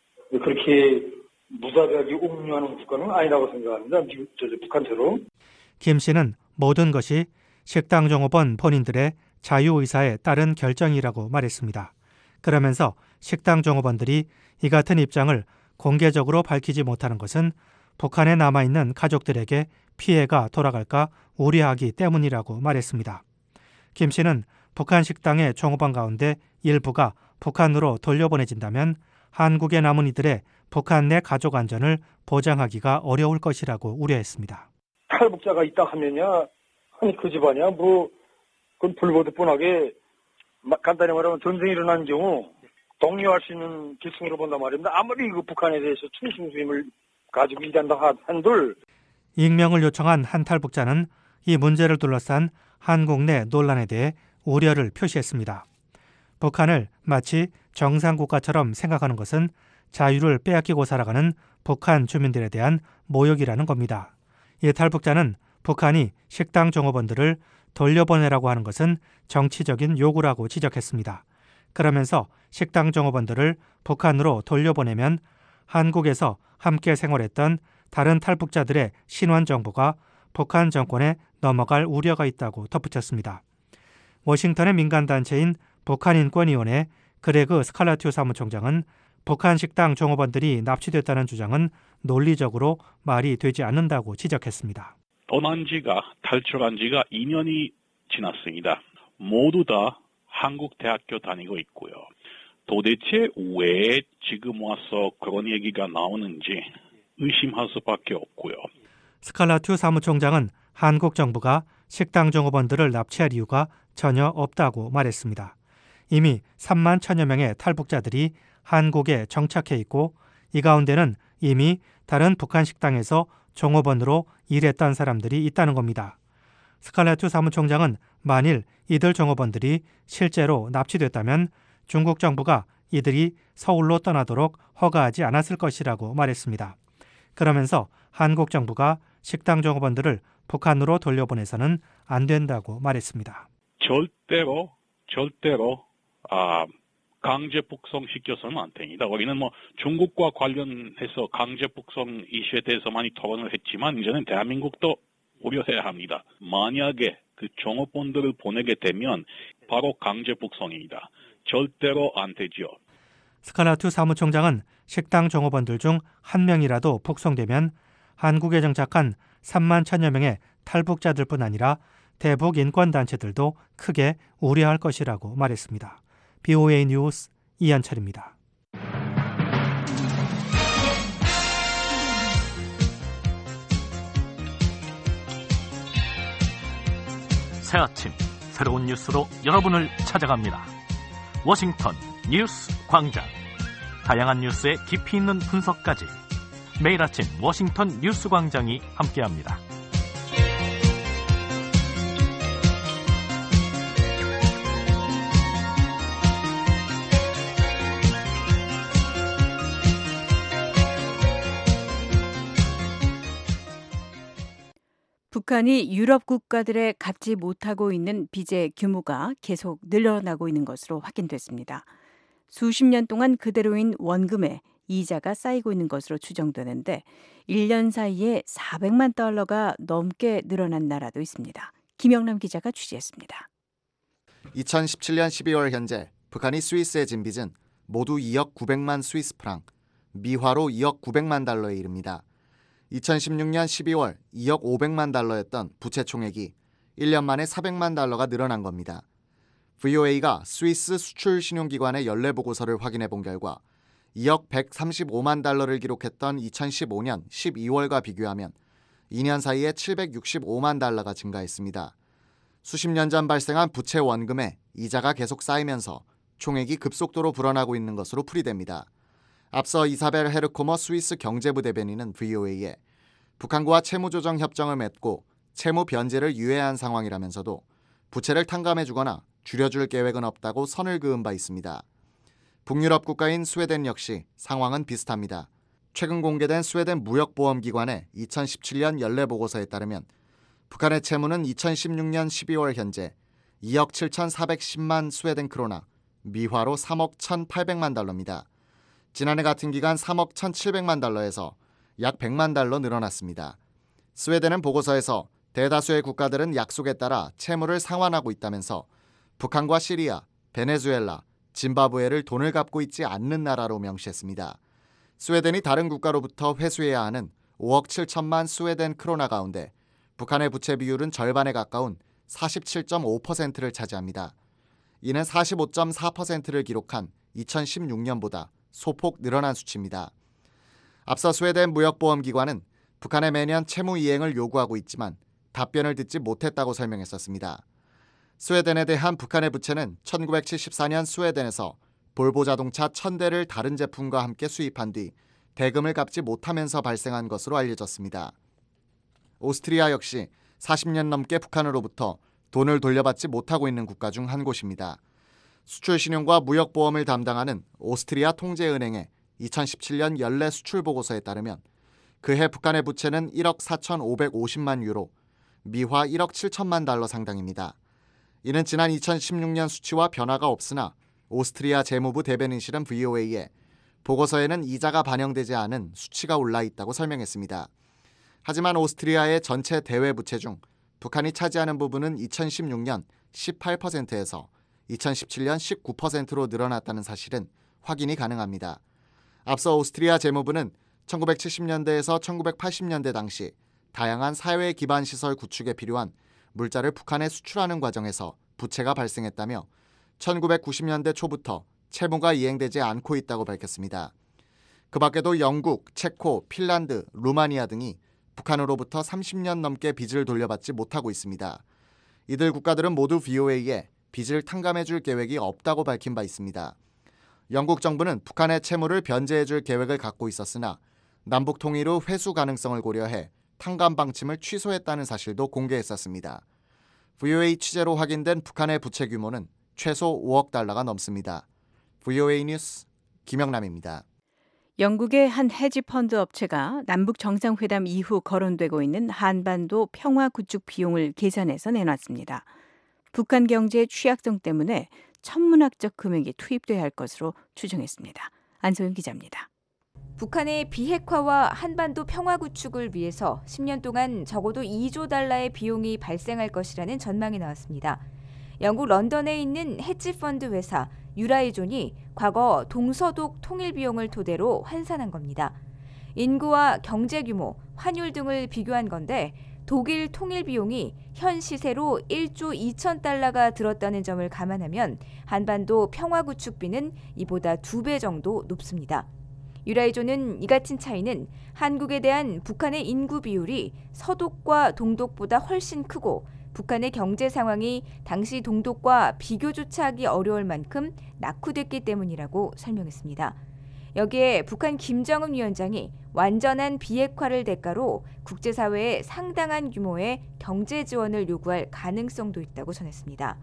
그렇게 무자비하게 옹료하는 국가는 아니라고 생각합니다. 미국, 저, 북한처럼. 김 씨는 모든 것이 식당 종업원 본인들의 자유의사에 따른 결정이라고 말했습니다. 그러면서 식당 종업원들이 이 같은 입장을 공개적으로 밝히지 못하는 것은 북한에 남아있는 가족들에게 피해가 돌아갈까 우려하기 때문이라고 말했습니다. 김 씨는 북한 식당의 종업원 가운데 일부가 북한으로 돌려보내진다면 한국에 남은 이들의 북한 내 가족 안전을 보장하기가 어려울 것이라고 우려했습니다. 탈북자가 있다 하면야 아니 그 집안이야 뭐 그건 불보듯 뻔하게 간단히 말하면 전쟁이 일어난 경우 독려할 수 있는 기승으로 본단 말입니다. 아무리 그 북한에 대해서 충성심을 가지고 일한다 한들. 익명을 요청한 한 탈북자는 이 문제를 둘러싼 한국 내 논란에 대해 우려를 표시했습니다. 북한을 마치 정상국가처럼 생각하는 것은 자유를 빼앗기고 살아가는 북한 주민들에 대한 모욕이라는 겁니다. 이 탈북자는 북한이 식당 종업원들을 돌려보내라고 하는 것은 정치적인 요구라고 지적했습니다. 그러면서 식당 종업원들을 북한으로 돌려보내면 한국에서 함께 생활했던 다른 탈북자들의 신원 정보가 북한 정권에 넘어갈 우려가 있다고 덧붙였습니다. 워싱턴의 민간단체인 북한인권위원회 그레그 스칼라튜 사무총장은 북한 식당 종업원들이 납치됐다는 주장은 논리적으로 말이 되지 않는다고 지적했습니다. 떠난 지가 탈출한 지가 이 년이 지났습니다. 모두 다 한국 대학교 다니고 있고요. 도대체 왜 지금 와서 그런 얘기가 나오는지 의심할 수밖에 없고요. 스칼라튜 사무총장은 한국 정부가 식당 종업원들을 납치할 이유가 전혀 없다고 말했습니다. 이미 삼만 천여 명의 탈북자들이 한국에 정착해 있고 이 가운데는 이미 다른 북한 식당에서 종업원으로 일했던 사람들이 있다는 겁니다. 스칼라투 사무총장은 만일 이들 종업원들이 실제로 납치됐다면 중국 정부가 이들이 서울로 떠나도록 허가하지 않았을 것이라고 말했습니다. 그러면서 한국 정부가 식당 종업원들을 북한으로 돌려보내서는 안 된다고 말했습니다. 절대로 절대로 아, 강제 북송시켜서는 안 됩니다. 우리는 뭐 중국과 관련해서 강제 북송 이슈에 대해서 많이 토론을 했지만 이제는 대한민국도 우려해야 합니다. 만약에 그 종업원들을 보내게 되면 바로 강제 북송입니다. 절대로 안 되죠. 스칼라투 사무총장은 식당 종업원들 중 한 명이라도 북송되면 한국에 정착한 삼만 천여 명의 탈북자들뿐 아니라 대북 인권단체들도 크게 우려할 것이라고 말했습니다. 비오에이 뉴스 이한철입니다. 새 아침 새로운 뉴스로 여러분을 찾아갑니다. 워싱턴 뉴스 광장. 다양한 뉴스의 깊이 있는 분석까지 매일 아침 워싱턴 뉴스 광장이 함께합니다. 북한이 유럽 국가들에 갚지 못하고 있는 빚의 규모가 계속 늘어나고 있는 것으로 확인됐습니다. 수십 년 동안 그대로인 원금에 이자가 쌓이고 있는 것으로 추정되는데 일 년 사이에 사백만 달러가 넘게 늘어난 나라도 있습니다. 김영남 기자가 취재했습니다. 이천십칠 년 십이월 현재 북한이 스위스에 진 빚은 모두 이억 구백만 스위스 프랑, 미화로 이억 구백만 달러에 이릅니다. 이천십육 년 십이월 이억 오백만 달러였던 부채 총액이 일 년 만에 사백만 달러가 늘어난 겁니다. 브이오에이가 스위스 수출신용기관의 연례보고서를 확인해 본 결과 이억 백삼십오만 달러를 기록했던 이천십오년 십이월과 비교하면 이 년 사이에 칠백육십오만 달러가 증가했습니다. 수십 년 전 발생한 부채 원금에 이자가 계속 쌓이면서 총액이 급속도로 불어나고 있는 것으로 풀이됩니다. 앞서 이사벨 헤르코머 스위스 경제부 대변인은 브이오에이에 북한과 채무조정 협정을 맺고 채무 변제를 유예한 상황이라면서도 부채를 탕감해주거나 줄여줄 계획은 없다고 선을 그은 바 있습니다. 북유럽 국가인 스웨덴 역시 상황은 비슷합니다. 최근 공개된 스웨덴 무역보험기관의 이천십칠년 연례보고서에 따르면 북한의 채무는 이천십육년 십이월 현재 이억 칠천사백십만 스웨덴 크로나, 미화로 삼억 천팔백만 달러입니다. 지난해 같은 기간 삼억 천칠백만 달러에서 약 백만 달러 늘어났습니다. 스웨덴은 보고서에서 대다수의 국가들은 약속에 따라 채무를 상환하고 있다면서 북한과 시리아, 베네수엘라, 짐바브웨를 돈을 갚고 있지 않는 나라로 명시했습니다. 스웨덴이 다른 국가로부터 회수해야 하는 오억 칠천만 스웨덴 크로나 가운데 북한의 부채 비율은 절반에 가까운 사십칠 점 오 퍼센트를 차지합니다. 이는 사십오 점 사 퍼센트를 기록한 이천십육년보다 소폭 늘어난 수치입니다. 앞서 스웨덴 무역보험기관은 북한에 매년 채무 이행을 요구하고 있지만 답변을 듣지 못했다고 설명했었습니다. 스웨덴에 대한 북한의 부채는 천구백칠십사년 스웨덴에서 볼보 자동차 천 대를 다른 제품과 함께 수입한 뒤 대금을 갚지 못하면서 발생한 것으로 알려졌습니다. 오스트리아 역시 사십 년 넘게 북한으로부터 돈을 돌려받지 못하고 있는 국가 중 한 곳입니다. 수출신용과 무역보험을 담당하는 오스트리아 통제은행의 이천십칠년 연례 수출보고서에 따르면 그해 북한의 부채는 일억 사천오백오십만 유로, 미화 일억 칠천만 달러 상당입니다. 이는 지난 이천십육년 수치와 변화가 없으나 오스트리아 재무부 대변인실은 브이오에이에 보고서에는 이자가 반영되지 않은 수치가 올라 있다고 설명했습니다. 하지만 오스트리아의 전체 대외 부채 중 북한이 차지하는 부분은 이천십육년 십팔 퍼센트에서 이천십칠년 십구 퍼센트로 늘어났다는 사실은 확인이 가능합니다. 앞서 오스트리아 재무부는 천구백칠십년대에서 천구백팔십년대 당시 다양한 사회 기반 시설 구축에 필요한 물자를 북한에 수출하는 과정에서 부채가 발생했다며 천구백구십년대 초부터 채무가 이행되지 않고 있다고 밝혔습니다. 그 밖에도 영국, 체코, 핀란드, 루마니아 등이 북한으로부터 삼십 년 넘게 빚을 돌려받지 못하고 있습니다. 이들 국가들은 모두 브이오에이에 빚을 탕감해줄 계획이 없다고 밝힌 바 있습니다. 영국 정부는 북한의 채무를 변제해줄 계획을 갖고 있었으나 남북 통일 후 회수 가능성을 고려해 탕감 방침을 취소했다는 사실도 공개했었습니다. 브이오에이 취재로 확인된 북한의 부채 규모는 최소 오억 달러가 넘습니다. 브이오에이 뉴스 김영남입니다. 영국의 한 헤지펀드 업체가 남북 정상회담 이후 거론되고 있는 한반도 평화 구축 비용을 계산해서 내놨습니다. 북한 경제의 취약성 때문에 천문학적 금액이 투입돼야 할 것으로 추정했습니다. 안소영 기자입니다. 북한의 비핵화와 한반도 평화 구축을 위해서 십 년 동안 적어도 이조 달러의 비용이 발생할 것이라는 전망이 나왔습니다. 영국 런던에 있는 헤지펀드 회사 유라이존이 과거 동서독 통일 비용을 토대로 환산한 겁니다. 인구와 경제 규모, 환율 등을 비교한 건데 독일 통일 비용이 현 시세로 일조 이천 달러가 들었다는 점을 감안하면 한반도 평화 구축비는 이보다 두 배 정도 높습니다. 유라이존은 이 같은 차이는 한국에 대한 북한의 인구 비율이 서독과 동독보다 훨씬 크고 북한의 경제 상황이 당시 동독과 비교조차 하기 어려울 만큼 낙후됐기 때문이라고 설명했습니다. 여기에 북한 김정은 위원장이 완전한 비핵화를 대가로 국제사회에 상당한 규모의 경제 지원을 요구할 가능성도 있다고 전했습니다.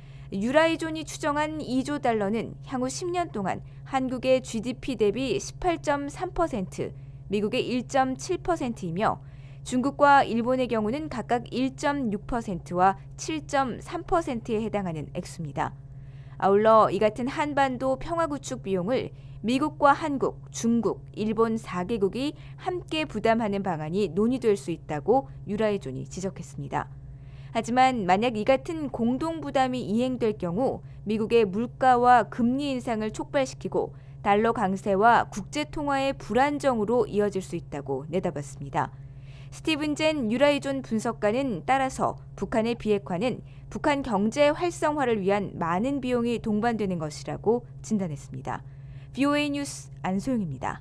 유라이존이 추정한 이조 달러는 향후 십 년 동안 한국의 지디피 대비 십팔 점 삼 퍼센트, 미국의 일 점 칠 퍼센트이며 중국과 일본의 경우는 각각 일 점 육 퍼센트와 칠 점 삼 퍼센트에 해당하는 액수입니다. 아울러 이 같은 한반도 평화구축 비용을 미국과 한국, 중국, 일본 사 개국이 함께 부담하는 방안이 논의될 수 있다고 유라이존이 지적했습니다. 하지만 만약 이 같은 공동 부담이 이행될 경우 미국의 물가와 금리 인상을 촉발시키고 달러 강세와 국제 통화의 불안정으로 이어질 수 있다고 내다봤습니다. 스티븐 젠 유라이존 분석가는 따라서 북한의 비핵화는 북한 경제 활성화를 위한 많은 비용이 동반되는 것이라고 진단했습니다. 브이오에이 뉴스 안소영입니다.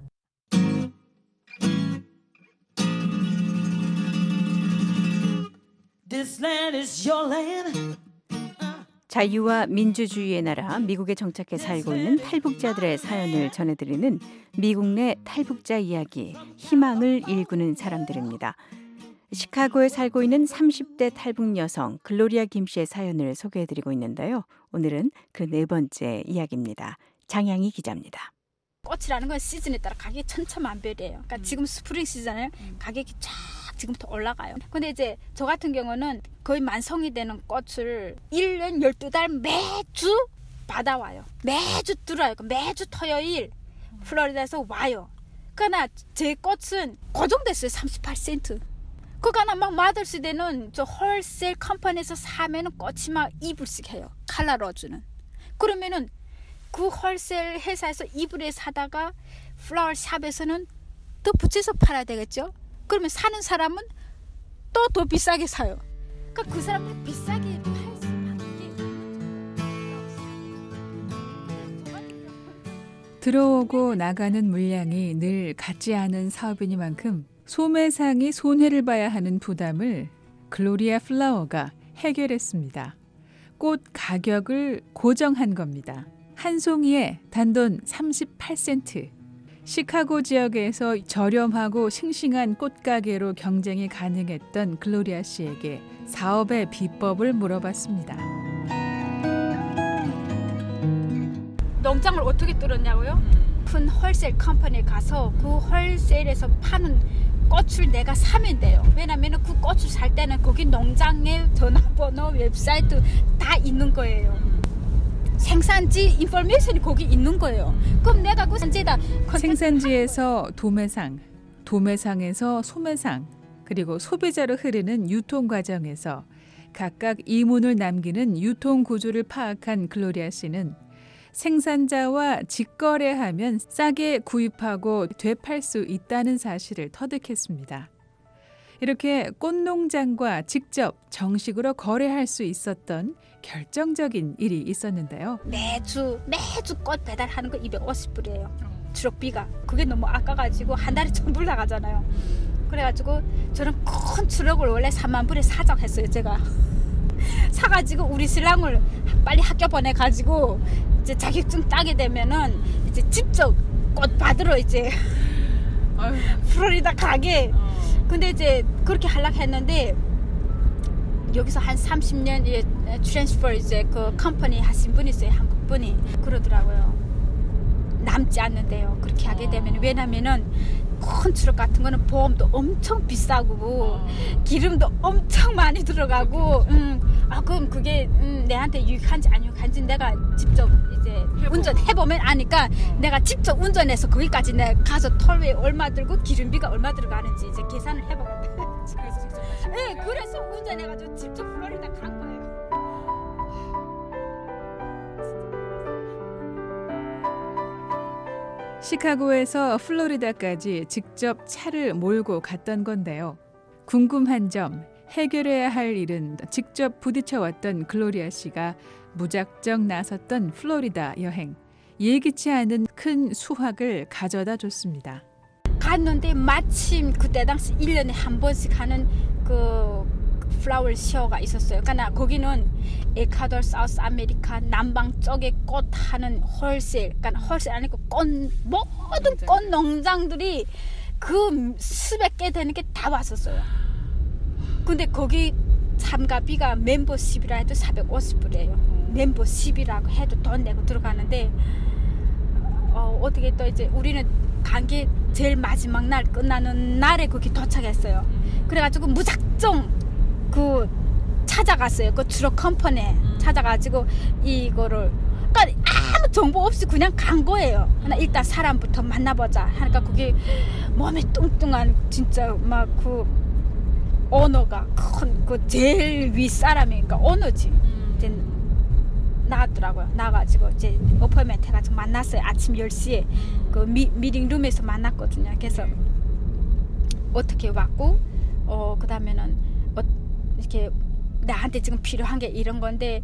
This land is your land. 자유와 민주주의의 나라 미국에 정착해 살고 있는 탈북자들의 사연을 전해드리는 미국 내 탈북자 이야기, 희망을 일구는 사람들입니다. 시카고에 살고 있는 삼십 대 탈북 여성 글로리아 김 씨의 사연을 소개해드리고 있는데요. 오늘은 그 네 번째 이야기입니다. 장양희 기자입니다. 꽃이라는 건 시즌에 따라 가격이 천차만별이에요. 그러니까 음. 지금 스프링 시즌에 음. 가격이 쫙 지금부터 올라가요. 근데 이제 저 같은 경우는 거의 만성이 되는 꽃을 일 년 열두 달 매주 받아와요. 매주 들어와요. 매주 토요일 플로리다에서 와요. 그러나 제 꽃은 고정됐어요. 삼십팔 센트. 그러니까 막 마더스 데는 저 홀세일 컴퍼니에서 사면은 꽃이 막 이불씩 해요. 칼라 로즈는. 그러면은 그 홀세일 회사에서 이불에 사다가 플라워 샵에서는 더 붙여서 팔아야 되겠죠. 그러면 사는 사람은 또 더 비싸게 사요. 그러니까 그 사람은 비싸게 팔 수밖에. 들어오고 나가는 물량이 늘 같지 않은 사업이니만큼 소매상이 손해를 봐야 하는 부담을 글로리아 플라워가 해결했습니다. 꽃 가격을 고정한 겁니다. 한 송이에 단돈 삼십팔 센트. 시카고 지역에서 저렴하고 싱싱한 꽃가게로 경쟁이 가능했던 글로리아 씨에게 사업의 비법을 물어봤습니다. 농장을 어떻게 뚫었냐고요? 큰 홀세일 컴퍼니에 가서 그 홀세일에서 파는 꽃을 내가 사면 돼요. 왜냐면 그 꽃을 살 때는 거기 농장에 전화번호, 웹사이트 다 있는 거예요. 생산지 인포메이션이 거기 있는 거예요. 그럼 내가 그 산지에다 생산지에서 도매상, 도매상에서 소매상, 그리고 소비자로 흐르는 유통 과정에서 각각 이문을 남기는 유통 구조를 파악한 글로리아 씨는 생산자와 직거래하면 싸게 구입하고 되팔 수 있다는 사실을 터득했습니다. 이렇게 꽃농장과 직접 정식으로 거래할 수 있었던 결정적인 일이 있었는데요. 매주 매주 꽃 배달하는 거 이백오십 불이에요. 트럭비가. 그게 너무 아까가지고 한 달에 천 불 나가잖아요. 그래가지고 저는 큰 트럭을 원래 삼만 불에 사자고 했어요. 제가. 사가지고 우리 신랑을 빨리 학교 보내가지고 이제 자격증 따게 되면은 이제 직접 꽃 받으러 이제 플로리다 가게. 근데 이제 그렇게 하려고 했는데 여기서 한 삼십 년 이제 트랜스퍼 이제 그 컴퍼니 하신 분이 있어요. 한국 분이 그러더라고요. 남지 않는데요. 그렇게 하게 되면 왜냐면은 큰 트럭 같은 거는 보험도 엄청 비싸고 기름도 엄청 많이 들어가고 음, 아 그럼 그게 음, 내한테 유익한지 안 유익한지 내가 직접 이제 운전해보면 아니까 내가 직접 운전해서 거기까지 내가 가서 톨웨이 얼마 들고 기름비가 얼마 들어가는지 이제 계산을 해보겠다. 그래서 직접 네, 그래서 운전해가지고 직접 플로리다 간 거예요. 시카고에서 플로리다까지 직접 차를 몰고 갔던 건데요. 궁금한 점, 해결해야 할 일은 직접 부딪혀왔던 글로리아 씨가 무작정 나섰던 플로리다 여행. 예기치 않은 큰 수확을 가져다 줬습니다. 갔는데 마침 그때 당시 일 년에 한 번씩 하는 그 플라워 쇼가 있었어요. 그러니까 거기는 에콰도르, 사우스 아메리카, 남방 쪽에 꽃 하는 홀세일, 그러니까 홀세일 아니고 꽃, 모든 꽃 농장들이 그 수백 개 되는 게 다 왔었어요. 근데 거기 참가비가 멤버십이라 해도 사백오십 불이에요. 멤버십이라고 해도 돈 내고 들어가는데 어, 어떻게 또 이제 우리는 간 게 제일 마지막 날 끝나는 날에 거기 도착했어요. 그래가지고 무작정 그 찾아갔어요. 그 트럭 컴퍼니에 찾아가지고 이거를 그러니까 아무 정보 없이 그냥 간 거예요. 일단 사람부터 만나보자 하니까 거기 몸에 뚱뚱한 진짜 막 그 오너가 큰 그 제일 위 사람이니까 오너지 이제 나왔더라고요. 나와가지고 이제 어포인트먼트 해가지고 만났어요. 아침 열 시에 그 미, 미팅룸에서 만났거든요. 그래서 어떻게 왔고 어 그다음에는 어, 이렇게 나한테 지금 필요한 게 이런 건데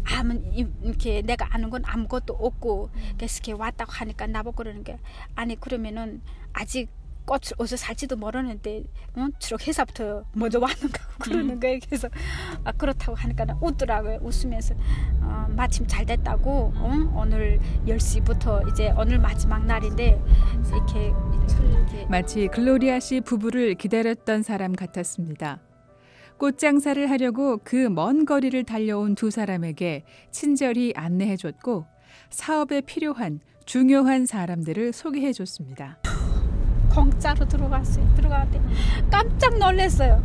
아무 이렇게 내가 아는 건 아무것도 없고 그래서 이렇게 왔다고 하니까 나보고 그러는 게 아니 그러면은 아직 꽃을 어디서 살지도 모르는데 어? 추록 회사부터 먼저 왔는가 그러는 거예요. 그래서 아, 그렇다고 하니까 웃더라고요. 웃으면서 어, 마침 잘 됐다고 어? 오늘 열 시부터 이제 오늘 마지막 날인데 이렇게, 이렇게 마치 글로리아 씨 부부를 기다렸던 사람 같았습니다. 꽃 장사를 하려고 그 먼 거리를 달려온 두 사람에게 친절히 안내해줬고 사업에 필요한 중요한 사람들을 소개해줬습니다. 공짜로 들어갔어요. 들어가는데 깜짝 놀랐어요.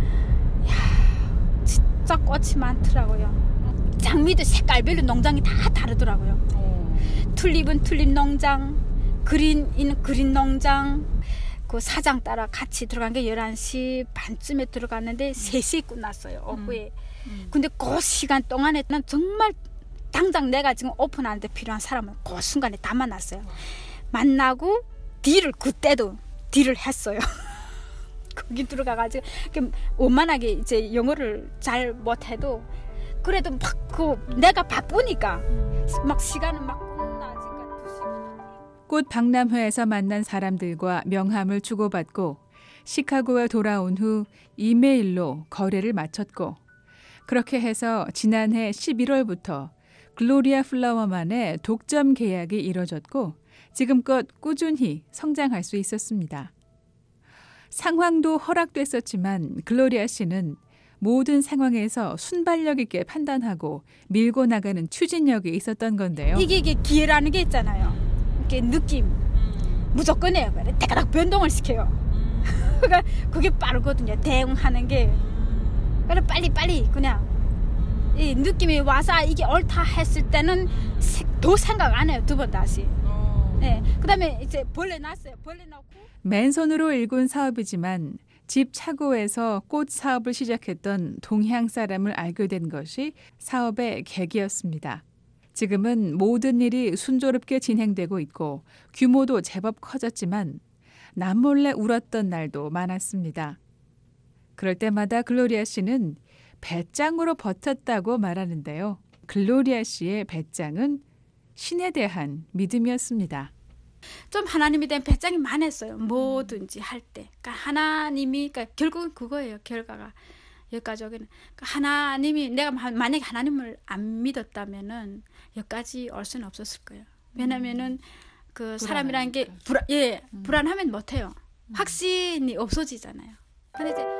이야, 진짜 꽃이 많더라고요. 장미도 색깔별로 농장이 다 다르더라고요. 오. 튤립은 튤립 농장, 그린인 그린 농장. 그 사장 따라 같이 들어간 게 열한 시 반쯤에 들어갔는데 세 시에 끝났어요. 오후에. 음. 음. 근데 그 시간 동안에는 정말 당장 내가 지금 오픈하는데 필요한 사람을 그 순간에 다 만났어요. 만나고 딜을 그때도 딜을 했어요. 거기 들어가가지고 원만하게 이제 영어를 잘 못해도 그래도 막 그 내가 바쁘니까 막 시간은 막 꽃 박람회에서 만난 사람들과 명함을 주고받고 시카고에 돌아온 후 이메일로 거래를 마쳤고 그렇게 해서 지난해 십일월부터 글로리아 플라워만의 독점 계약이 이뤄졌고 지금껏 꾸준히 성장할 수 있었습니다. 상황도 허락됐었지만 글로리아 씨는 모든 상황에서 순발력 있게 판단하고 밀고 나가는 추진력이 있었던 건데요. 이게, 이게 기회라는 게 있잖아요. 이렇게 느낌 무조건 해요. 대가닥 변동을 시켜요. 그러니까 그게 빠르거든요. 대응하는 게. 그래 빨리 빨리 그냥 이 느낌이 와서 이게 옳다 했을 때는 더 생각 안 해요. 두 번 다시. 네. 그다음에 이제 벌레 났어요. 벌레 넣고 맨손으로 일군 사업이지만 집 차고에서 꽃 사업을 시작했던 동향 사람을 알게 된 것이 사업의 계기였습니다. 지금은 모든 일이 순조롭게 진행되고 있고 규모도 제법 커졌지만 남몰래 울었던 날도 많았습니다. 그럴 때마다 글로리아 씨는 배짱으로 버텼다고 말하는데요. 글로리아 씨의 배짱은 신에 대한 믿음이었습니다. 좀 하나님에 대한 배짱이 많았어요. 뭐든지 할 때. 그러니까 하나님이 그러니까 결국은 그거예요. 결과가. 여기까지는 그러니까 하나님이 내가 만약에 하나님을 안 믿었다면은 여기까지 올 수는 없었을 거예요. 왜냐면은 그 사람이라는 게 불안, 예, 음. 불안하면 못해요. 음. 확신이 없어지잖아요. 근데 이제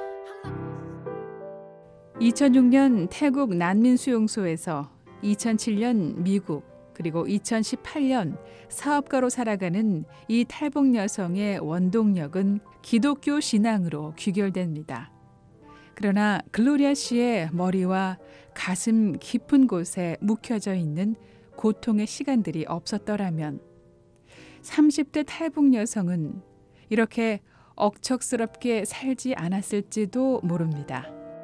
이천육 년 태국 난민 수용소에서 이천칠 년 미국 그리고 이천십팔 년 사업가로 살아가는 이 탈북 여성의 원동력은 기독교 신앙으로 귀결됩니다. 그러나 글로리아 씨의 머리와 가슴 깊은 곳에 묵혀져 있는 고통의 시간들이 없었더라면 삼십 대 탈북 여성은 이렇게 억척스럽게 살지 않았을지도 모릅니다.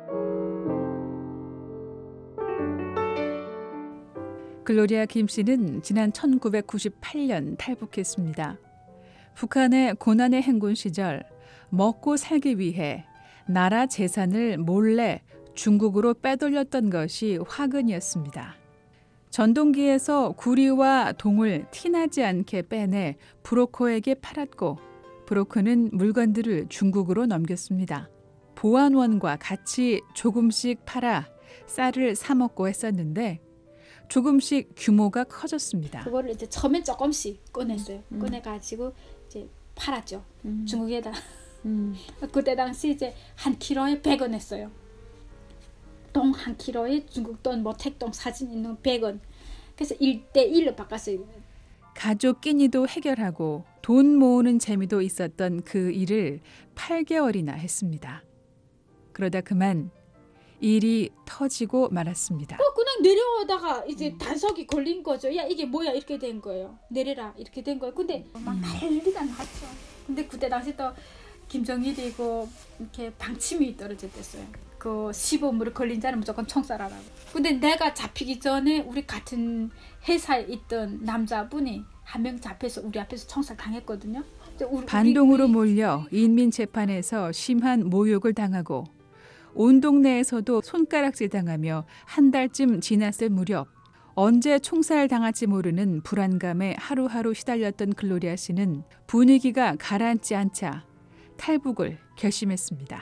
글로리아 김 씨는 지난 천구백구십팔 년 탈북했습니다. 북한의 고난의 행군 시절 먹고 살기 위해 나라 재산을 몰래 중국으로 빼돌렸던 것이 화근이었습니다. 전동기에서 구리와 동을 티나지 않게 빼내 브로커에게 팔았고 브로커는 물건들을 중국으로 넘겼습니다. 보안원과 같이 조금씩 팔아 쌀을 사 먹고 했었는데 조금씩 규모가 커졌습니다. 그거를 이제 처음엔 조금씩 꺼냈어요. 음. 꺼내가지고 이제 팔았죠. 음. 중국에다. 음. 그때 당시 이제 한 킬로에 백 원 했어요. 동 한 킬로에 중국 돈 뭐 택동 사진 있는 백 원. 그래서 일 대 일로 바꿨어요. 가족 끼니도 해결하고 돈 모으는 재미도 있었던 그 일을 팔 개월이나 했습니다. 그러다 그만 일이 터지고 말았습니다. 어, 그냥 내려오다가 이제 음. 단속이 걸린 거죠. 야 이게 뭐야 이렇게 된 거예요. 내려라 이렇게 된 거예요. 근데 막 난리가 났죠. 근데 그때 당시 또 김정일이고 이렇게 방침이 떨어졌댔어요. 그 시범으로 걸린 자는 무조건 총살하라고. 근데 내가 잡히기 전에 우리 같은 회사에 있던 남자분이 한 명 잡혀서 우리 앞에서 총살 당했거든요. 우리, 반동으로 우리, 몰려 인민재판에서 심한 모욕을 당하고 온 동네에서도 손가락질 당하며 한 달쯤 지났을 무렵 언제 총살 당할지 모르는 불안감에 하루하루 시달렸던 글로리아 씨는 분위기가 가라앉지 않자 탈북을 결심했습니다.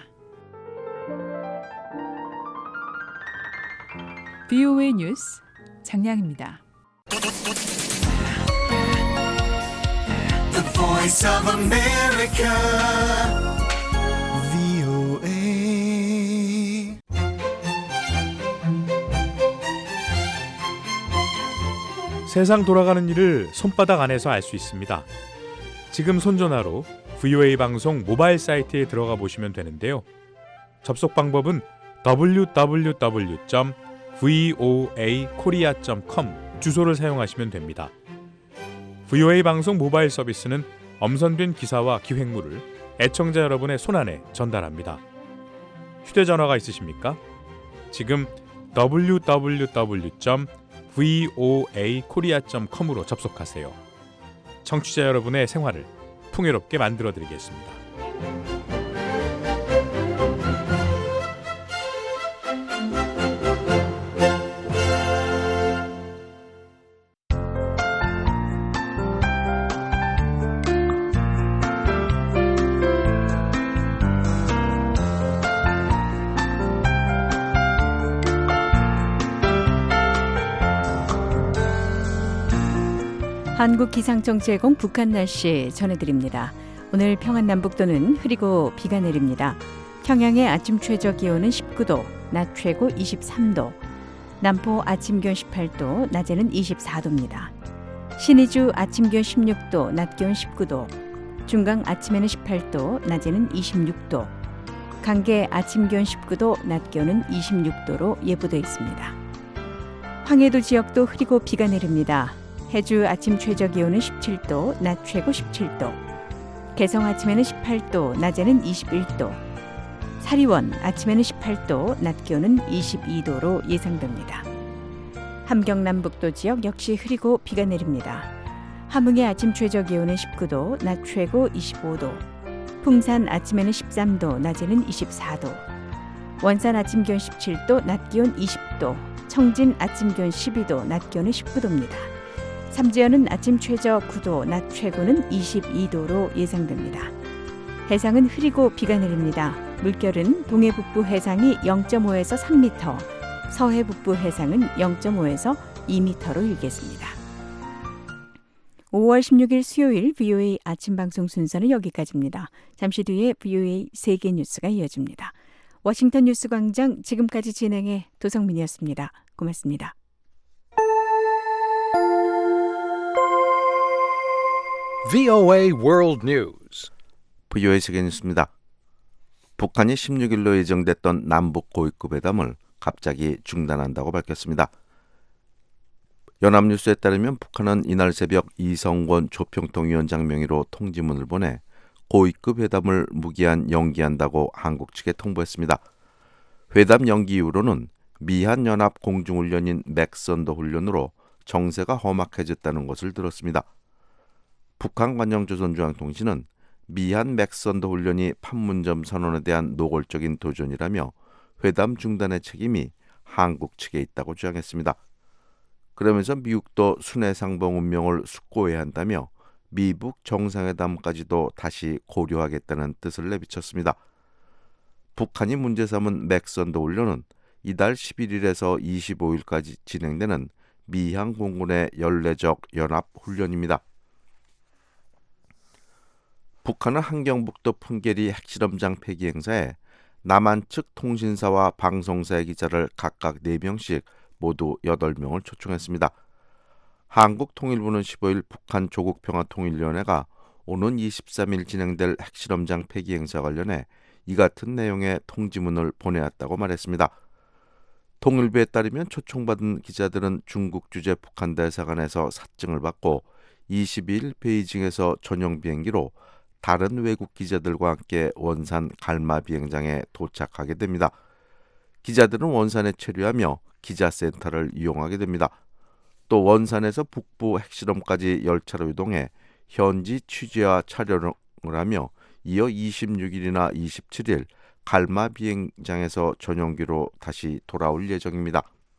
브이오에이 뉴스 장량입니다. The Voice of America, 브이오에이. 세상 돌아가는 일을 손바닥 안에서 알 수 있습니다. 지금 손전화로 브이오에이 방송 모바일 사이트에 들어가 보시면 되는데요. 접속 방법은 더블유 더블유 더블유 점 브이오에이 코리아 점 컴 주소를 사용하시면 됩니다. 브이오에이 방송 모바일 서비스는 엄선된 기사와 기획물을 애청자 여러분의 손안에 전달합니다. 휴대전화가 있으십니까? 지금 더블유 더블유 더블유 점 브이오에이 코리아 점 컴으로 접속하세요. 청취자 여러분의 생활을 풍요롭게 만들어드리겠습니다. 한국기상청 제공 북한 날씨 전해드립니다. 오늘 평안남북도는 흐리고 비가 내립니다. 평양의 아침 최저 기온은 십구 도, 낮 최고 이십삼 도, 남포 아침 기온 십팔 도, 낮에는 이십사 도입니다. 신의주 아침 기온 십육 도, 낮 기온 십구 도, 중강 아침에는 십팔 도, 낮에는 이십육 도, 강계 아침 기온 십구 도, 낮 기온은 이십육 도로 예보되어 있습니다. 황해도 지역도 흐리고 비가 내립니다. 해주 아침 최저 기온은 십칠 도, 낮 최고 십칠 도, 개성 아침에는 십팔 도, 낮에는 이십일 도, 사리원 아침에는 십팔 도, 낮 기온은 이십이 도로 예상됩니다. 함경 남북도 지역 역시 흐리고 비가 내립니다. 함흥의 아침 최저 기온은 십구 도, 낮 최고 이십오 도, 풍산 아침에는 십삼 도, 낮에는 이십사 도, 원산 아침 기온 십칠 도, 낮 기온 이십 도, 청진 아침 기온 십이 도, 낮 기온은 십구 도입니다. 삼지연은 아침 최저 구 도, 낮 최고는 이십이 도로 예상됩니다. 해상은 흐리고 비가 내립니다. 물결은 동해 북부 해상이 영 점 오에서 삼 미터, 서해 북부 해상은 영 점 오에서 이 미터로 일겠습니다. 오월 십육일 수요일 브이오에이 아침 방송 순서는 여기까지입니다. 잠시 뒤에 브이오에이 세계 뉴스가 이어집니다. 워싱턴 뉴스 광장 지금까지 진행해 도성민이었습니다. 고맙습니다. 브이오에이 World News. 브이오에이 세계 뉴스입니다. 북한이 십육 일로 예정됐던 남북 고위급 회담을 갑자기 중단한다고 밝혔습니다. 연합뉴스에 따르면 북한은 이날 새벽 이성권 조평통위원장 명의로 통지문을 보내 고위급 회담을 무기한 연기한다고 한국 측에 통보했습니다. 회담 연기 이후로는 미한 연합 공중훈련인 맥선더 훈련으로 정세가 험악해졌다는 것을 들었습니다. 북한 관영조선중앙통신은 미한 맥선더 훈련이 판문점 선언에 대한 노골적인 도전이라며 회담 중단의 책임이 한국 측에 있다고 주장했습니다. 그러면서 미국도 순회상봉 운명을 숙고해야 한다며 미북 정상회담까지도 다시 고려하겠다는 뜻을 내비쳤습니다. 북한이 문제 삼은 맥선더 훈련은 이달 십일일에서 이십오일까지 진행되는 미한 공군의 연례적 연합 훈련입니다. 북한은 한경북도 풍계리 핵실험장 폐기 행사에 남한 측 통신사와 방송사의 기자를 각각 네 명씩 모두 여덟 명을 초청했습니다. 한국통일부는 십오일 북한 조국평화통일위원회가 오는 이십삼일 진행될 핵실험장 폐기 행사 관련해 이 같은 내용의 통지문을 보내왔다고 말했습니다. 통일부에 따르면 초청받은 기자들은 중국 주재 북한 대사관에서 사증을 받고 이십이일 베이징에서 전용 비행기로 다른 외국 기자들과 함께 원산 갈마 비행장에 도착하게 됩니다. 기자들은 원산에 체류하며 기자센터를 이용하게 됩니다. 또 원산에서 북부 핵실험까지 열차로 이동해 현지 취재와 촬영을 하며 이어 이십육일이나 이십칠일 갈마 비행장에서 전용기로 다시 돌아올 예정입니다.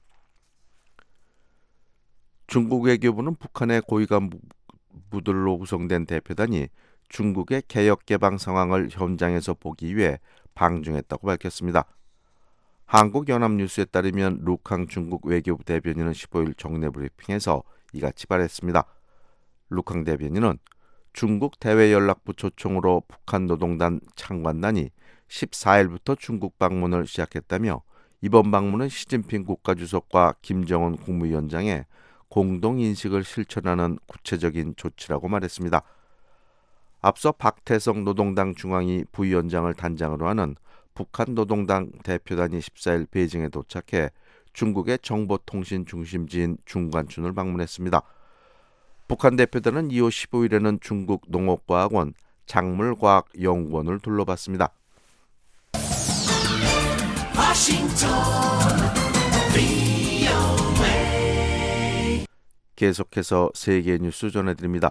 중국 외교부는 북한의 고위 간부들로 구성된 대표단이 중국의 개혁 개방 상황을 현장에서 보기 위해 방중했다고 밝혔습니다. 한국연합뉴스에 따르면 루캉 중국 외교부 대변인은 십오일 정례 브리핑에서 이같이 말했습니다. 루캉 대변인은 중국 대외연락부 초청으로 북한 노동단 창관단이 십사일부터 중국 방문을 시작했다며 이번 방문은 시진핑 국가주석과 김정은 국무위원장의 공동인식을 실천하는 구체적인 조치라고 말했습니다. 앞서 박태성 노동당 중앙위 부위원장을 단장으로 하는 북한 노동당 대표단이 십사일 베이징에 도착해 중국의 정보통신 중심지인 중관춘을 방문했습니다. 북한 대표단은 이후 십오일에는 중국 농업과학원 작물과학연구원을 둘러봤습니다. 계속해서 세계 뉴스 전해드립니다.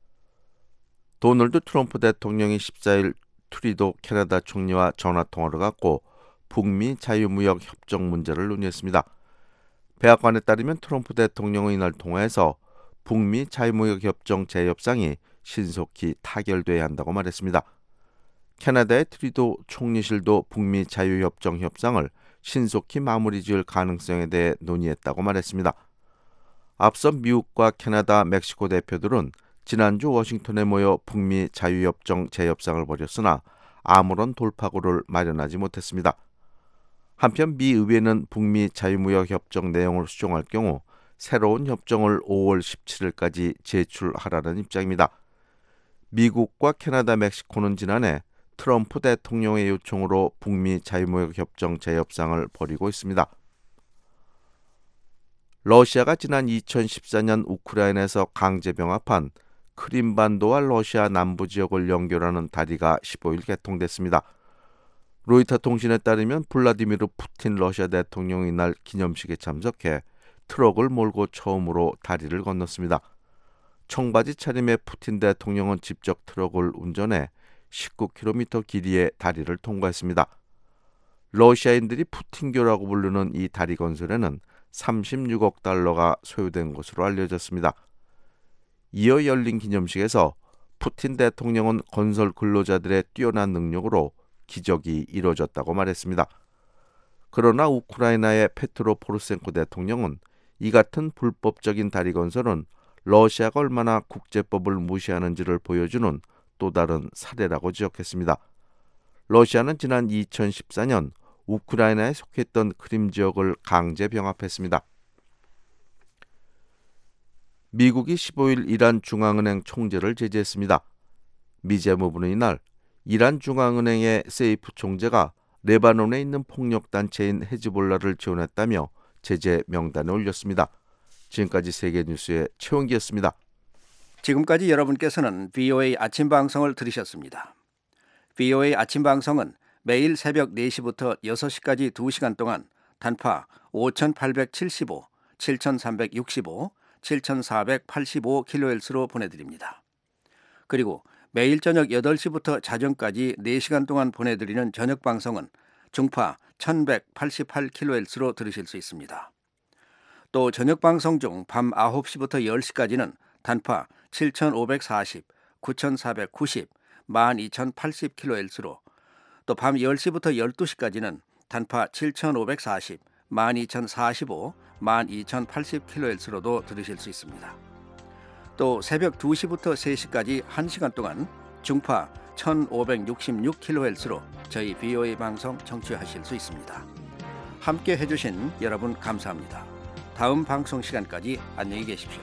도널드 트럼프 대통령이 십사일 트리도 캐나다 총리와 전화통화를 갖고 북미 자유무역 협정 문제를 논의했습니다. 백악관에 따르면 트럼프 대통령은 이날 통화에서 북미 자유무역 협정 재협상이 신속히 타결돼야 한다고 말했습니다. 캐나다의 트리도 총리실도 북미 자유협정 협상을 신속히 마무리 지을 가능성에 대해 논의했다고 말했습니다. 앞서 미국과 캐나다, 멕시코 대표들은 지난주 워싱턴에 모여 북미 자유협정 재협상을 벌였으나 아무런 돌파구를 마련하지 못했습니다. 한편 미 의회는 북미 자유무역 협정 내용을 수정할 경우 새로운 협정을 오월 십칠일까지 제출하라는 입장입니다. 미국과 캐나다, 멕시코는 지난해 트럼프 대통령의 요청으로 북미 자유무역 협정 재협상을 벌이고 있습니다. 러시아가 지난 이천십사년 우크라이나에서 강제 병합한 크림반도와 러시아 남부 지역을 연결하는 다리가 십오일 개통됐습니다. 로이터 통신에 따르면 블라디미르 푸틴 러시아 대통령이 이날 기념식에 참석해 트럭을 몰고 처음으로 다리를 건넜습니다. 청바지 차림의 푸틴 대통령은 직접 트럭을 운전해 십구 킬로미터 길이의 다리를 통과했습니다. 러시아인들이 푸틴교라고 부르는 이 다리 건설에는 삼십육억 달러가 소요된 것으로 알려졌습니다. 이어 열린 기념식에서 푸틴 대통령은 건설 근로자들의 뛰어난 능력으로 기적이 이루어졌다고 말했습니다. 그러나 우크라이나의 페트로 포르셴코 대통령은 이 같은 불법적인 다리 건설은 러시아가 얼마나 국제법을 무시하는지를 보여주는 또 다른 사례라고 지적했습니다. 러시아는 지난 이천십사년 우크라이나에 속했던 크림 지역을 강제 병합했습니다. 미국이 십오일 이란 중앙은행 총재를 제지했습니다. 미 재무부는 이날 이란 중앙은행의 세이프 총재가 레바논에 있는 폭력단체인 헤즈볼라를 지원했다며 제재 명단에 올렸습니다. 지금까지 세계뉴스의 최원기였습니다. 지금까지 여러분께서는 브이오에이 아침 방송을 들으셨습니다. 브이오에이 아침 방송은 매일 새벽 네 시부터 여섯 시까지 두 시간 동안 단파 오천팔백칠십오, 칠천삼백육십오, 칠천사백팔십오 킬로헤르츠로 보내드립니다. 그리고 매일 저녁 여덟 시부터 자정까지 네 시간 동안 보내드리는 저녁 방송은 중파 천백팔십팔 킬로헤르츠로 들으실 수 있습니다. 또 저녁 방송 중 밤 아홉 시부터 열 시까지는 단파 칠천오백사십, 구천사백구십, 만 이천팔십 킬로헤르츠로 또 밤 열 시부터 열두 시까지는 단파 칠천오백사십, 만 이천사십오, 만 이천팔십 킬로헤르츠로도 들으실 수 있습니다. 또 새벽 두 시부터 세 시까지 한 시간 동안 중파 천오백육십육 킬로헤르츠로 저희 브이오에이 방송 청취하실 수 있습니다. 함께 해주신 여러분 감사합니다. 다음 방송 시간까지 안녕히 계십시오.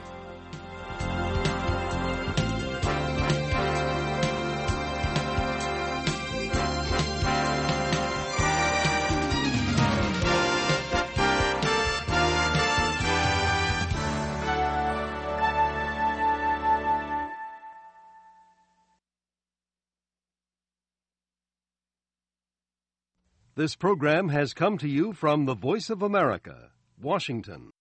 This program has come to you from the Voice of America, Washington.